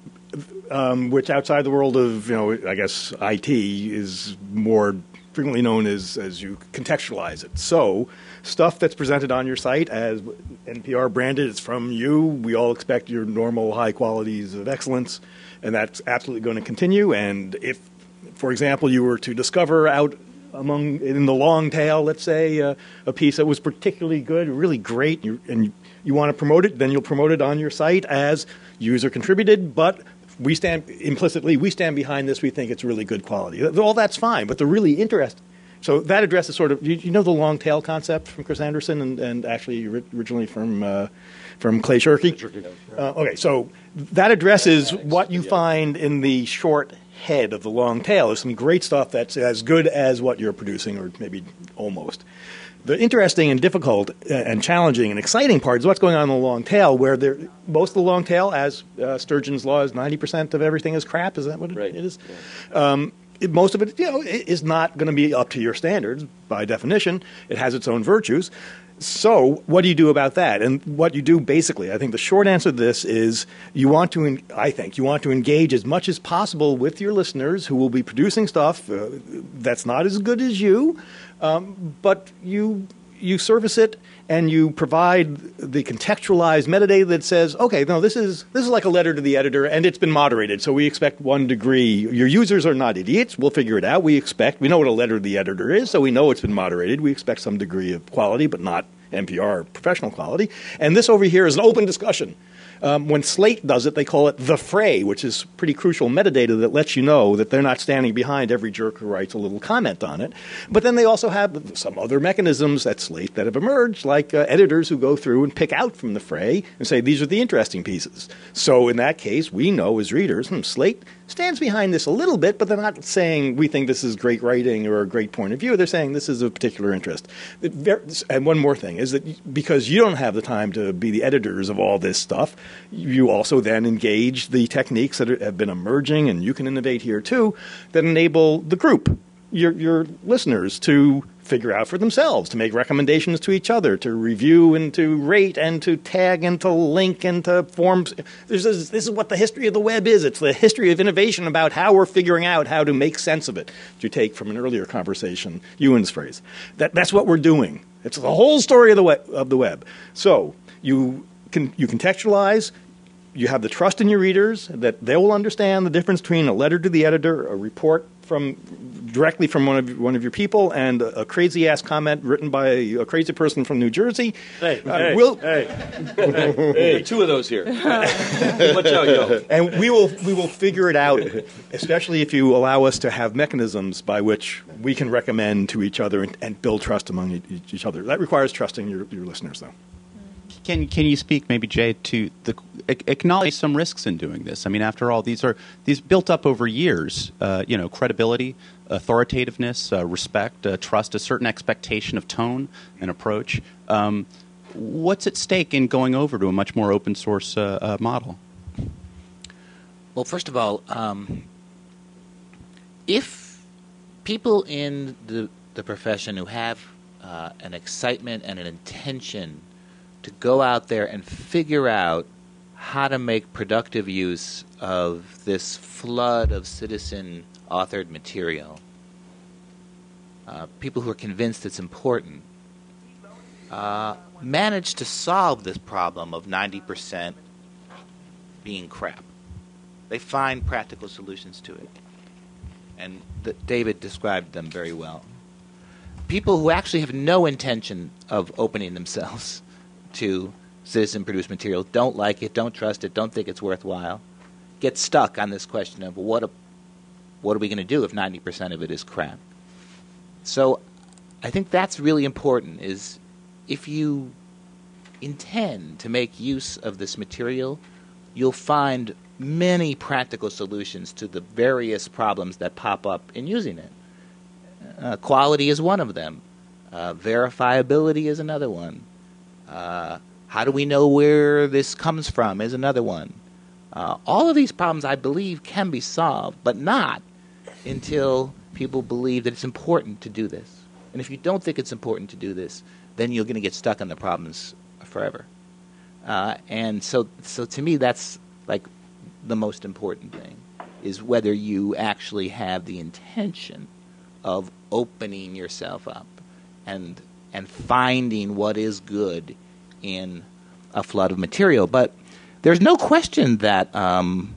um, which outside the world of, you know, I guess I T is more frequently known as as you contextualize it. So stuff that's presented on your site as N P R branded, it's from you. We all expect your normal high qualities of excellence, and that's absolutely going to continue. And if, for example, you were to discover out among in the long tail, let's say, uh, a piece that was particularly good, really great, you, and you, you want to promote it, then you'll promote it on your site as user contributed, but we stand implicitly, we stand behind this, we think it's really good quality. All that's fine, but the really interesting, so that addresses sort of, you, you know the long tail concept from Chris Anderson and, and actually originally from uh, from Clay Shirky? Uh, okay, so that addresses what you find in the short head of the long tail. There's some great stuff that's as good as what you're producing, or maybe almost. The interesting and difficult and challenging and exciting part is what's going on in the long tail, where there, most of the long tail, as uh, Sturgeon's law is ninety percent of everything is crap. Is that what it, Right. it is? Yeah. Um, it, most of it, you know, is not going to be up to your standards by definition. It has its own virtues. So what do you do about that? And what you do basically, I think the short answer to this is you want to, I think, you want to engage as much as possible with your listeners who will be producing stuff uh, that's not as good as you, um, but you you service it and you provide the contextualized metadata that says, okay, no, this is this is like a letter to the editor, and it's been moderated, so we expect one degree. Your users are not idiots. We'll figure it out. We expect, we know what a letter to the editor is, so we know it's been moderated. We expect some degree of quality, but not N P R professional quality. And this over here is an open discussion. Um, when Slate does it, they call it the fray, which is pretty crucial metadata that lets you know that they're not standing behind every jerk who writes a little comment on it. But then they also have some other mechanisms at Slate that have emerged, like uh, editors who go through and pick out from the fray and say, these are the interesting pieces. So in that case, we know as readers, hmm, Slate stands behind this a little bit, but they're not saying we think this is great writing or a great point of view. They're saying this is of particular interest. And one more thing is that because you don't have the time to be the editors of all this stuff, you also then engage the techniques that are, have been emerging, and you can innovate here too, that enable the group, your, your listeners, to figure out for themselves, to make recommendations to each other, to review and to rate and to tag and to link and to form. This is, this is what the history of the web is. It's the history of innovation about how we're figuring out how to make sense of it, to take from an earlier conversation, Ewan's phrase. That, that's what we're doing. It's the whole story of the web. Of the web. So you can you contextualize. You have the trust in your readers that they will understand the difference between a letter to the editor, a report from directly from one of one of your people, and a, a crazy ass comment written by a, a crazy person from New Jersey. Hey, uh, hey, we'll, hey. Hey, two of those here. Watch out, yo. And we will we will figure it out, especially if you allow us to have mechanisms by which we can recommend to each other and, and build trust among e- each other. That requires trusting your, your listeners, though. Can can you speak, maybe Jay, to the acknowledge some risks in doing this? I mean, after all, these are these built up over years. Uh, you know, credibility, authoritativeness, uh, respect, uh, trust, a certain expectation of tone and approach. Um, what's at stake in going over to a much more open source uh, uh, model? Well, first of all, um, if people in the the profession who have uh, an excitement and an intention to go out there and figure out how to make productive use of this flood of citizen-authored material, uh, people who are convinced it's important, uh, manage to solve this problem of ninety percent being crap. They find practical solutions to it. And the, David described them very well. People who actually have no intention of opening themselves to citizen-produced material, don't like it, don't trust it, don't think it's worthwhile, get stuck on this question of what a, what are we going to do if ninety percent of it is crap? So I think that's really important, is if you intend to make use of this material, you'll find many practical solutions to the various problems that pop up in using it. Uh, quality is one of them. Uh, verifiability is another one. Uh, how do we know where this comes from is another one. Uh, all of these problems, I believe, can be solved, but not until people believe that it's important to do this. And if you don't think it's important to do this, then you're going to get stuck on the problems forever. Uh, and so, so to me, that's like the most important thing, is whether you actually have the intention of opening yourself up and and finding what is good in a flood of material. But there's no question that um,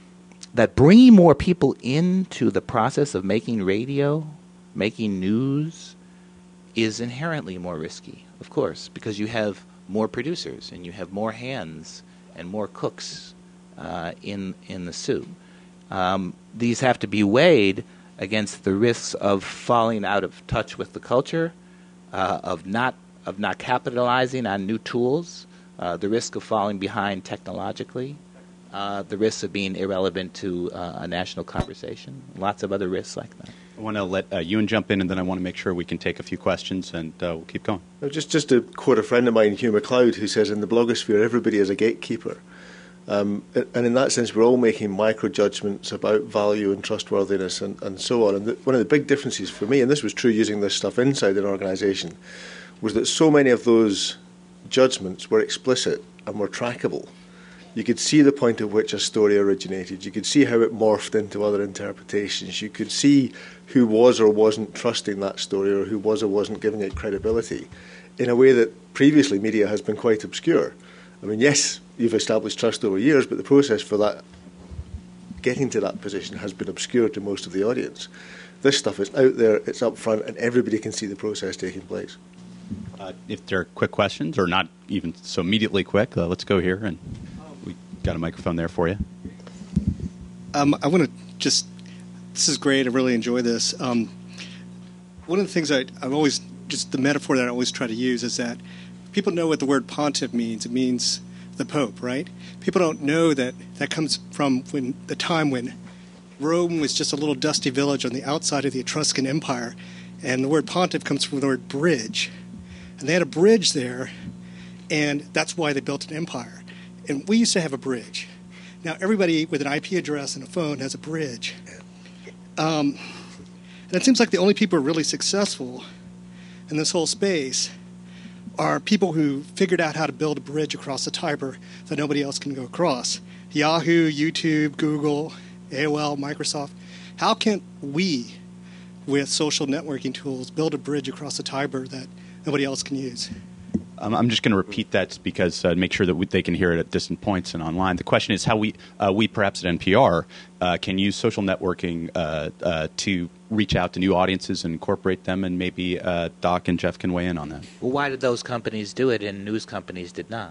that bringing more people into the process of making radio, making news, is inherently more risky, of course, because you have more producers and you have more hands and more cooks uh, in in the soup. Um, these have to be weighed against the risks of falling out of touch with the culture, uh, of not of not capitalizing on new tools, uh, the risk of falling behind technologically, uh, the risk of being irrelevant to uh, a national conversation, lots of other risks like that. I want to let uh, Ewan jump in, and then I want to make sure we can take a few questions, and uh, we'll keep going. No, just, just to quote a friend of mine, Hugh MacLeod, who says, in the blogosphere, everybody is a gatekeeper. Um, and in that sense, we're all making micro-judgments about value and trustworthiness and, and so on. And the, one of the big differences for me, and this was true using this stuff inside an organisation, was that so many of those judgments were explicit and were trackable. You could see the point at which a story originated. You could see how it morphed into other interpretations. You could see who was or wasn't trusting that story, or who was or wasn't giving it credibility, in a way that previously media has been quite obscure. I mean, yes, you've established trust over years, but the process for that, getting to that position, has been obscure to most of the audience. This stuff is out there, it's up front, and everybody can see the process taking place. Uh, if there are quick questions, or not even so immediately quick, uh, let's go here, and we got a microphone there for you. Um, I want to just, this is great, I really enjoy this. Um, one of the things I, I've always, just the metaphor that I always try to use is that people know what the word pontiff means. It means the Pope, right? People don't know that that comes from when the time when Rome was just a little dusty village on the outside of the Etruscan Empire, and the word pontiff comes from the word bridge. And they had a bridge there, and that's why they built an empire. And we used to have a bridge. Now, everybody with an I P address and a phone has a bridge. Um, and it seems like the only people who are really successful in this whole space are people who figured out how to build a bridge across the Tiber that nobody else can go across. Yahoo, YouTube, Google, A O L, Microsoft. How can we, with social networking tools, build a bridge across the Tiber that nobody else can use? Um, I'm just going to repeat that because uh, make sure that we, they can hear it at distant points and online. The question is how we, uh, we perhaps at N P R, uh, can use social networking uh, uh, to reach out to new audiences and incorporate them, and maybe uh, Doc and Jeff can weigh in on that. Well, why did those companies do it and news companies did not?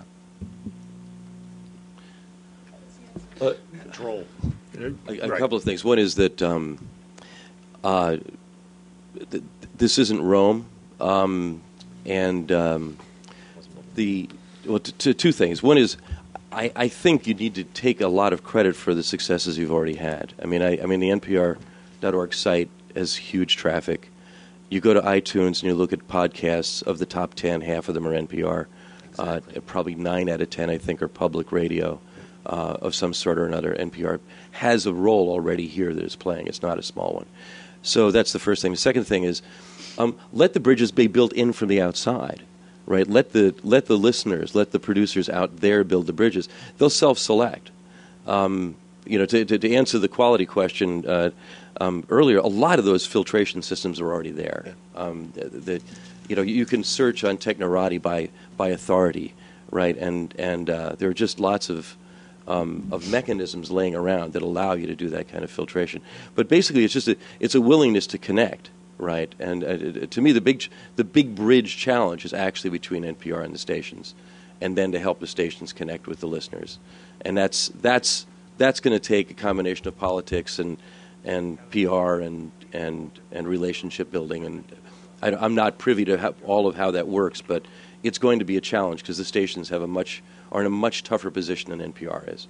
Uh, Control. A, a right. couple of things. One is that um, uh, th- this isn't Rome, um, and um, the well, t- t- two things. One is I, I think you need to take a lot of credit for the successes you've already had. I mean, I, I mean the N P R dot org site has huge traffic. You go to iTunes and you look at podcasts. Of the top ten, half of them are N P R. Exactly. Uh, probably nine out of ten, I think, are public radio uh, of some sort or another. N P R has a role already here that is playing. It's not a small one. So that's the first thing. The second thing is um, let the bridges be built in from the outside. Right, let the let the listeners, let the producers out there build the bridges. They'll self-select. Um, you know, to, to, to answer the quality question uh, um, earlier, a lot of those filtration systems are already there. Yeah. Um, the, you know, you can search on Technorati by by authority, right? And and uh, there are just lots of um, of mechanisms laying around that allow you to do that kind of filtration. But basically, it's just a, it's a willingness to connect. Right, and uh, to me, the big the big bridge challenge is actually between N P R and the stations, and then to help the stations connect with the listeners, and that's that's that's going to take a combination of politics and and P R and and and relationship building, and I, I'm not privy to how, all of how that works, but it's going to be a challenge because the stations have a much are in a much tougher position than N P R is.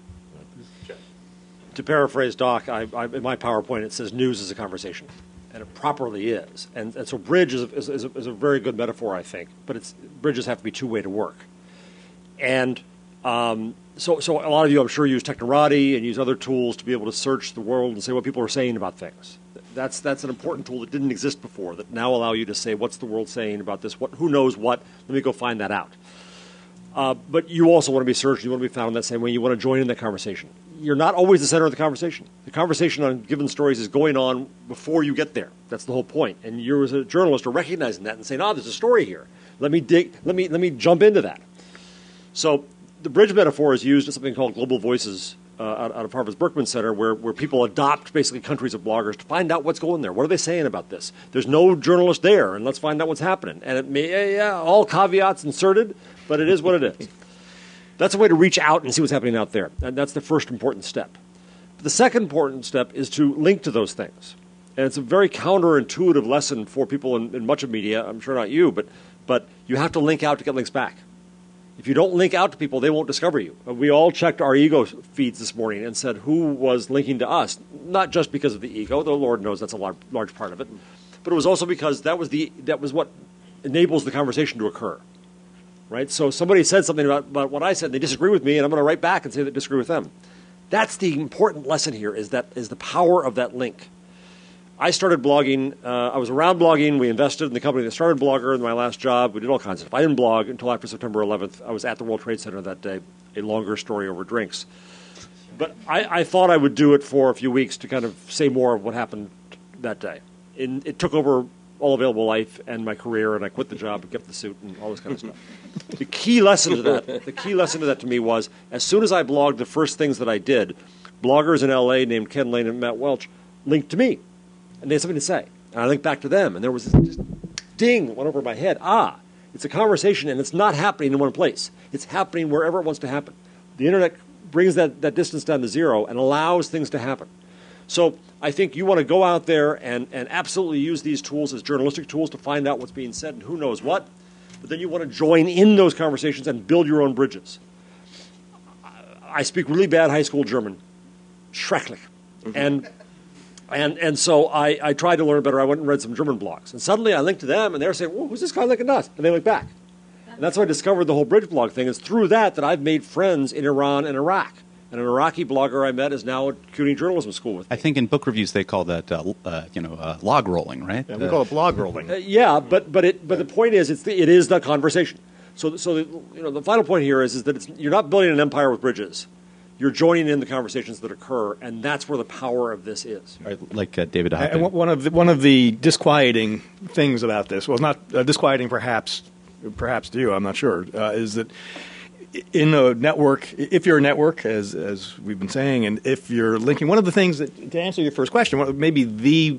To paraphrase Doc, I, I, in my PowerPoint it says news is a conversation. And it properly is, and, and so bridge is a, is, is, a, is a very good metaphor, I think. But it's bridges have to be two way to work, and Um, so, so a lot of you, I'm sure, use Technorati and use other tools to be able to search the world and say what people are saying about things. That's that's an important tool that didn't exist before, that now allow you to say, what's the world saying about this? What, who knows what? Let me go find that out. Uh, but you also want to be searched. You want to be found in that same way. You want to join in that conversation. You're not always the center of the conversation. The conversation on given stories is going on before you get there. That's the whole point. And you, as a journalist, are recognizing that and saying, "Oh, there's a story here. Let me dig. Let me let me jump into that." So the bridge metaphor is used in something called Global Voices uh, out, out of Harvard's Berkman Center, where where people adopt basically countries of bloggers to find out what's going there. What are they saying about this? There's no journalist there, and let's find out what's happening. And it may, yeah, all caveats inserted, but it is what it is. That's a way to reach out and see what's happening out there. And that's the first important step. The second important step is to link to those things. And it's a very counterintuitive lesson for people in, in much of media. I'm sure not you, but, but you have to link out to get links back. If you don't link out to people, they won't discover you. We all checked our ego feeds this morning and said who was linking to us, not just because of the ego, though Lord knows that's a large, large part of it, but it was also because that was, the, that was what enables the conversation to occur. Right? So somebody said something about, about what I said, and they disagree with me, and I'm going to write back and say they disagree with them. That's the important lesson here, is that is the power of that link. I started blogging. Uh, I was around blogging. We invested in the company that started Blogger in my last job. We did all kinds of stuff. I didn't blog until after September eleventh. I was at the World Trade Center that day, a longer story over drinks. But I, I thought I would do it for a few weeks to kind of say more of what happened that day. And it took over all available life and my career, and I quit the job and kept the suit and all this kind of stuff. The key lesson to that, the key lesson to that to me was, as soon as I blogged the first things that I did, bloggers in L A named Ken Lane and Matt Welch linked to me, and they had something to say. And I linked back to them, and there was this just ding that went over my head. Ah, it's a conversation, and it's not happening in one place. It's happening wherever it wants to happen. The internet brings that, that distance down to zero and allows things to happen. So I think you want to go out there and, and absolutely use these tools as journalistic tools to find out what's being said and who knows what. But then you want to join in those conversations and build your own bridges. I speak really bad high school German, schrecklich. Mm-hmm. And, and, and so I, I tried to learn better. I went and read some German blogs. And suddenly I linked to them, and they were saying, "Whoa, who's this guy linking to us?" And they linked back. And that's how I discovered the whole bridge blog thing. It's through that that I've made friends in Iran and Iraq. And an Iraqi blogger I met is now at CUNY Journalism School with me. I think in book reviews they call that uh, uh, you know uh, log rolling, right? Yeah, we uh, call it blog rolling. Uh, yeah, but but it but the point is, it's the, it is the conversation. So so the, you know the final point here is is that it's, you're not building an empire with bridges. You're joining in the conversations that occur, and that's where the power of this is. Like uh, David Hoppe. And one of the, one of the disquieting things about this, well, not uh, disquieting, perhaps perhaps to you, I'm not sure, uh, is that in a network, if you're a network, as as we've been saying, and if you're linking, one of the things that, to answer your first question, maybe the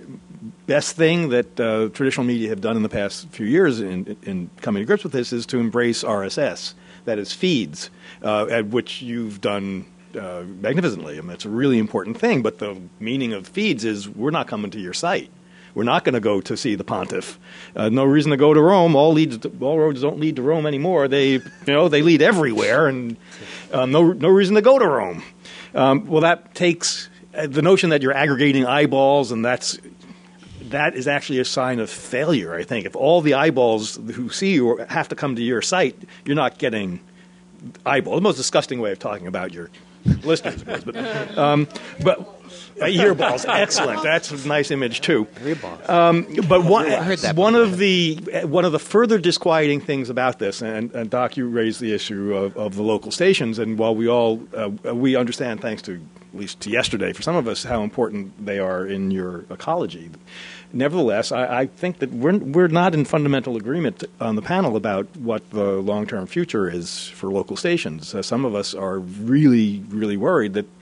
best thing that uh, traditional media have done in the past few years in, in coming to grips with this is to embrace R S S, that is feeds, uh, at which you've done uh, magnificently. I mean, it's a really important thing, but the meaning of feeds is we're not coming to your site. We're not going to go to see the pontiff. Uh, no reason to go to Rome. All leads, to, all roads don't lead to Rome anymore. They, you know, they lead everywhere, and um, no, no reason to go to Rome. Um, well, that takes uh, the notion that you're aggregating eyeballs, and that's that is actually a sign of failure. I think if all the eyeballs who see you have to come to your site, you're not getting eyeballs. The most disgusting way of talking about your listeners, but um, but. Uh, earballs, excellent. That's a nice image too. Um, but one, one of the one of the further disquieting things about this, and, and Doc, you raised the issue of, of the local stations, and while we all uh, we understand, thanks to at least to yesterday, for some of us, how important they are in your ecology. Nevertheless, I, I think that we're we're not in fundamental agreement on the panel about what the long-term future is for local stations. Uh, some of us are really, really worried that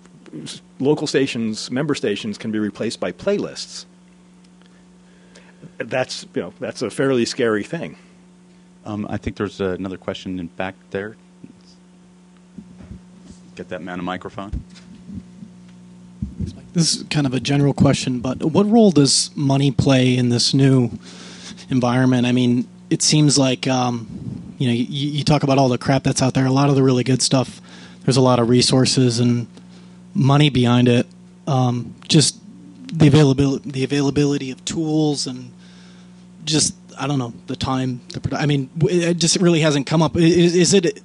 local stations, member stations, can be replaced by playlists. That's you know that's a fairly scary thing. Um, I think there's uh, another question in back there. Get that man a microphone. This is kind of a general question, but what role does money play in this new environment? I mean, it seems like um, you know you, you talk about all the crap that's out there. A lot of the really good stuff. There's a lot of resources and money behind it, um, just the availability, the availability of tools, and just I don't know the time. The produ- I mean, it just really hasn't come up. Is, is it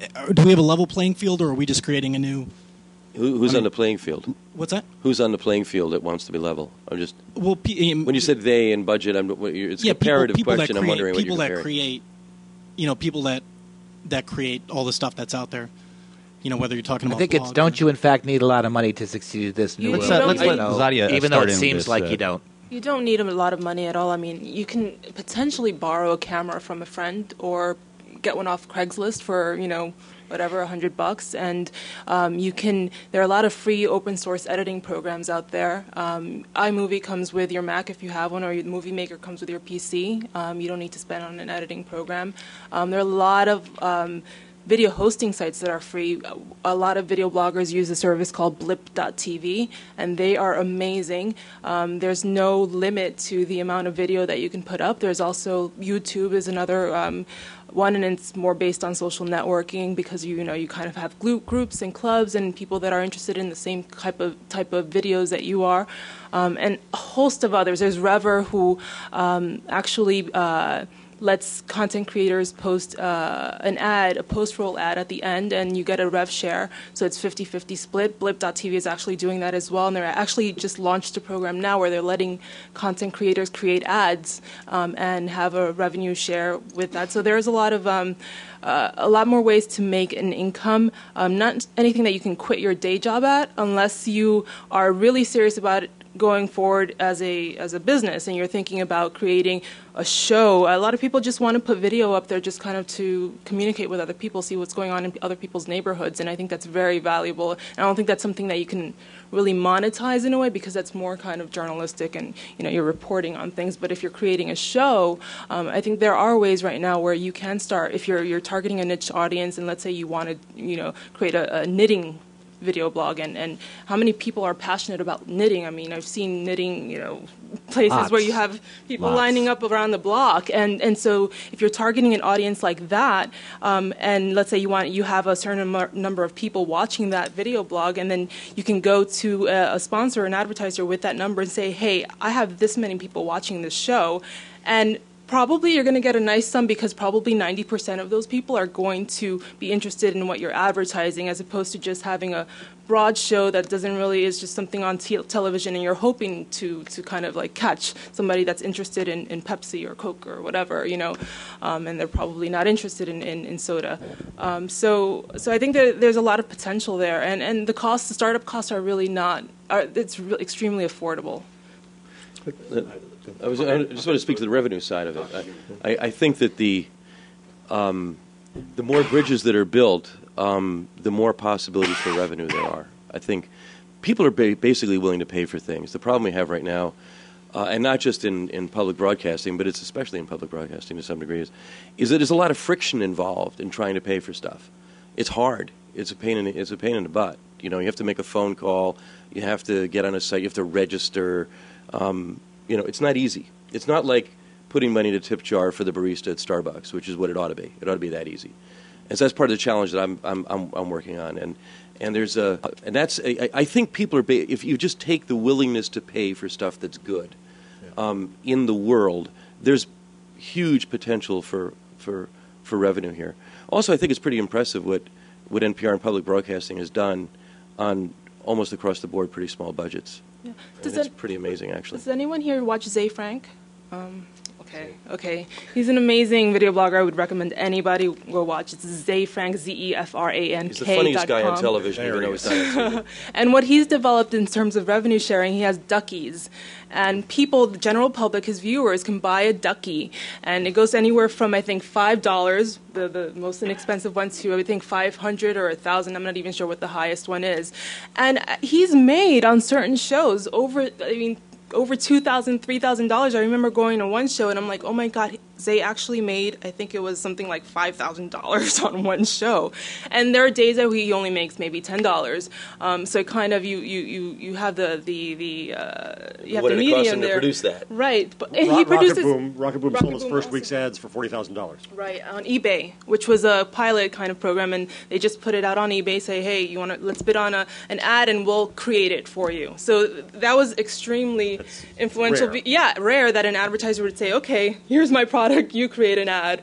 do we have a level playing field, or are we just creating a new? Who, who's I mean, on the playing field? What's that? Who's on the playing field that wants to be level? I'm just. Well, P- when you said they in budget, I'm. It's yeah, a comparative people, people question. That create, I'm wondering people what you're that comparing. create, you know, people that that create all the stuff that's out there. You know, whether you're talking I about. think it's blogs don't or- you in fact need a lot of money to succeed at this new You- world? you don't Let's let even though- Zadia, uh, even though start it in seems this, like uh, you don't. You don't need a lot of money at all. I mean, you can potentially borrow a camera from a friend or get one off Craigslist for, you know, whatever, a hundred bucks. And um, you can, there are a lot of free open source editing programs out there. Um, iMovie comes with your Mac if you have one, or your Movie Maker comes with your P C. Um, you don't need to spend on an editing program. Um, there are a lot of um, video hosting sites that are free. A lot of video bloggers use a service called blip dot t v, and they are amazing. Um, there's no limit to the amount of video that you can put up. There's also YouTube is another um, one, and it's more based on social networking because you, you know you kind of have group groups and clubs and people that are interested in the same type of type of videos that you are, um, and a host of others. There's Rever, who um, actually uh, lets content creators post uh, an ad, a post-roll ad at the end, and you get a rev share. So it's fifty-fifty split. blip dot t v is actually doing that as well, and they're actually just launched a program now where they're letting content creators create ads um, and have a revenue share with that. So there's a lot of um, uh, a lot more ways to make an income. Um, not anything that you can quit your day job at unless you are really serious about it going forward as a as a business and you're thinking about creating a show. A lot of people just want to put video up there just kind of to communicate with other people, see what's going on in other people's neighborhoods, and I think that's very valuable. And I don't think that's something that you can really monetize in a way because that's more kind of journalistic and, you know, you're reporting on things. But if you're creating a show, um, I think there are ways right now where you can start, if you're you're targeting a niche audience, and let's say you want to, you know, create a, a knitting video blog, and, and how many people are passionate about knitting. I mean, I've seen knitting, you know, places Lots. where you have people Lots. lining up around the block, and and so if you're targeting an audience like that, um, and let's say you want you have a certain num- number of people watching that video blog, and then you can go to a, a sponsor, an advertiser with that number, and say, hey, I have this many people watching this show, and probably you're going to get a nice sum because probably ninety percent of those people are going to be interested in what you're advertising, as opposed to just having a broad show that doesn't really is just something on te- television and you're hoping to to kind of like catch somebody that's interested in, in Pepsi or Coke or whatever, you know, um, and they're probably not interested in, in, in soda. Um, so so I think that there's a lot of potential there, and, and the costs, the startup costs are really not, are, it's re- extremely affordable. I, was, I just want to speak to the revenue side of it. I, I, I think that the um, the more bridges that are built, um, the more possibilities for revenue there are. I think people are ba- basically willing to pay for things. The problem we have right now, uh, and not just in, in public broadcasting, but it's especially in public broadcasting to some degree, is, is that there's a lot of friction involved in trying to pay for stuff. It's hard. It's a pain in the, it's a pain in the butt. You know, you have to make a phone call. You have to get on a site. You have to register. Um, you know, it's not easy. It's not like putting money in a tip jar for the barista at Starbucks, which is what it ought to be. It ought to be that easy. And so that's part of the challenge that I'm I'm I'm, I'm working on. And and there's a and that's a, I think people are ba- if you just take the willingness to pay for stuff that's good um, in the world, there's huge potential for for for revenue here. Also, I think it's pretty impressive what what N P R and public broadcasting has done on almost across the board pretty small budgets. Yeah. And Does it's that- pretty amazing, actually. Does anyone here watch Zay Frank? Um, okay, okay. He's an amazing video blogger. I would recommend anybody go watch. It's Zay Frank, Z E F R A N K. He's the funniest guy on television, even though he's not on T V. And what he's developed in terms of revenue sharing, he has duckies. And people, the general public, his viewers, can buy a ducky. And it goes anywhere from, I think, five dollars, the, the most inexpensive one, to, I think, five hundred dollars or one thousand dollars. I'm not even sure what the highest one is. And he's made on certain shows over, I mean, over two thousand dollars, three thousand dollars. I remember going to one show, and I'm like, oh, my God, Zay actually made, I think it was something like five thousand dollars on one show. And there are days that he only makes maybe ten dollars. Um, so kind of you you, you, you have the, the, the uh, you have What the did it cost medium him to there. produce that? Right. But, and Rock, he produces, Rocket Boom, Rocket Boom Rocket sold its Boom first also. week's ads for forty thousand dollars. Right, on eBay, which was a pilot kind of program, and they just put it out on eBay, say, hey, you want to, let's bid on a, an ad, and we'll create it for you. So that was extremely That's influential. rare. Yeah, rare that an advertiser would say, okay, here's my product, you create an ad.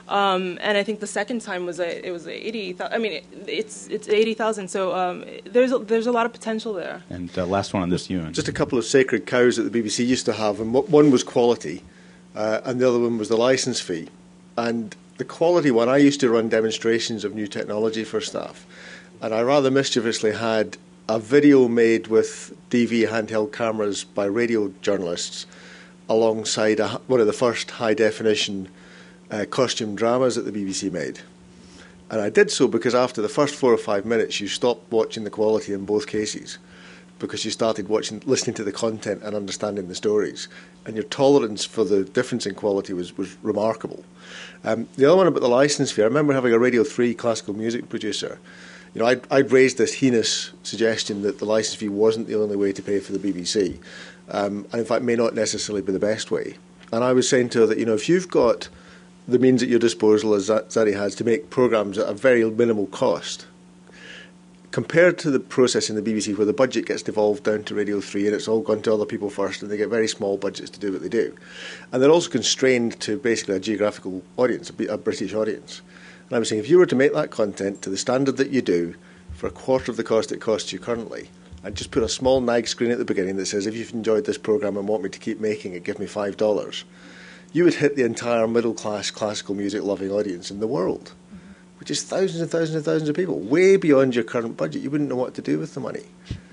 Um, and I think the second time was a, it was eighty thousand. I mean, it, it's it's eighty thousand. So um, there's a, there's a lot of potential there. And uh, last one on this, Ewan. Just a couple of sacred cows that the B B C used to have, and one was quality, uh, and the other one was the licence fee. And the quality one, I used to run demonstrations of new technology for staff, and I rather mischievously had a video made with D V handheld cameras by radio journalists alongside a, one of the first high-definition uh, costume dramas that the B B C made. And I did so because after the first four or five minutes, you stopped watching the quality in both cases because you started watching, listening to the content and understanding the stories. And your tolerance for the difference in quality was, was remarkable. Um, the other one about the licence fee, I remember having a Radio three classical music producer. You know, I'd, I'd raised this heinous suggestion that the licence fee wasn't the only way to pay for the B B C, um, and in fact may not necessarily be the best way. And I was saying to her that, you know, if you've got the means at your disposal, as Zadie has, to make programmes at a very minimal cost, compared to the process in the B B C where the budget gets devolved down to Radio three and it's all gone to other people first and they get very small budgets to do what they do. And they're also constrained to basically a geographical audience, a British audience. And I was saying, if you were to make that content to the standard that you do for a quarter of the cost it costs you currently, and just put a small N A G screen at the beginning that says, if you've enjoyed this programme and want me to keep making it, give me five dollars, you would hit the entire middle-class classical music-loving audience in the world, which is thousands and thousands and thousands of people, way beyond your current budget. You wouldn't know what to do with the money.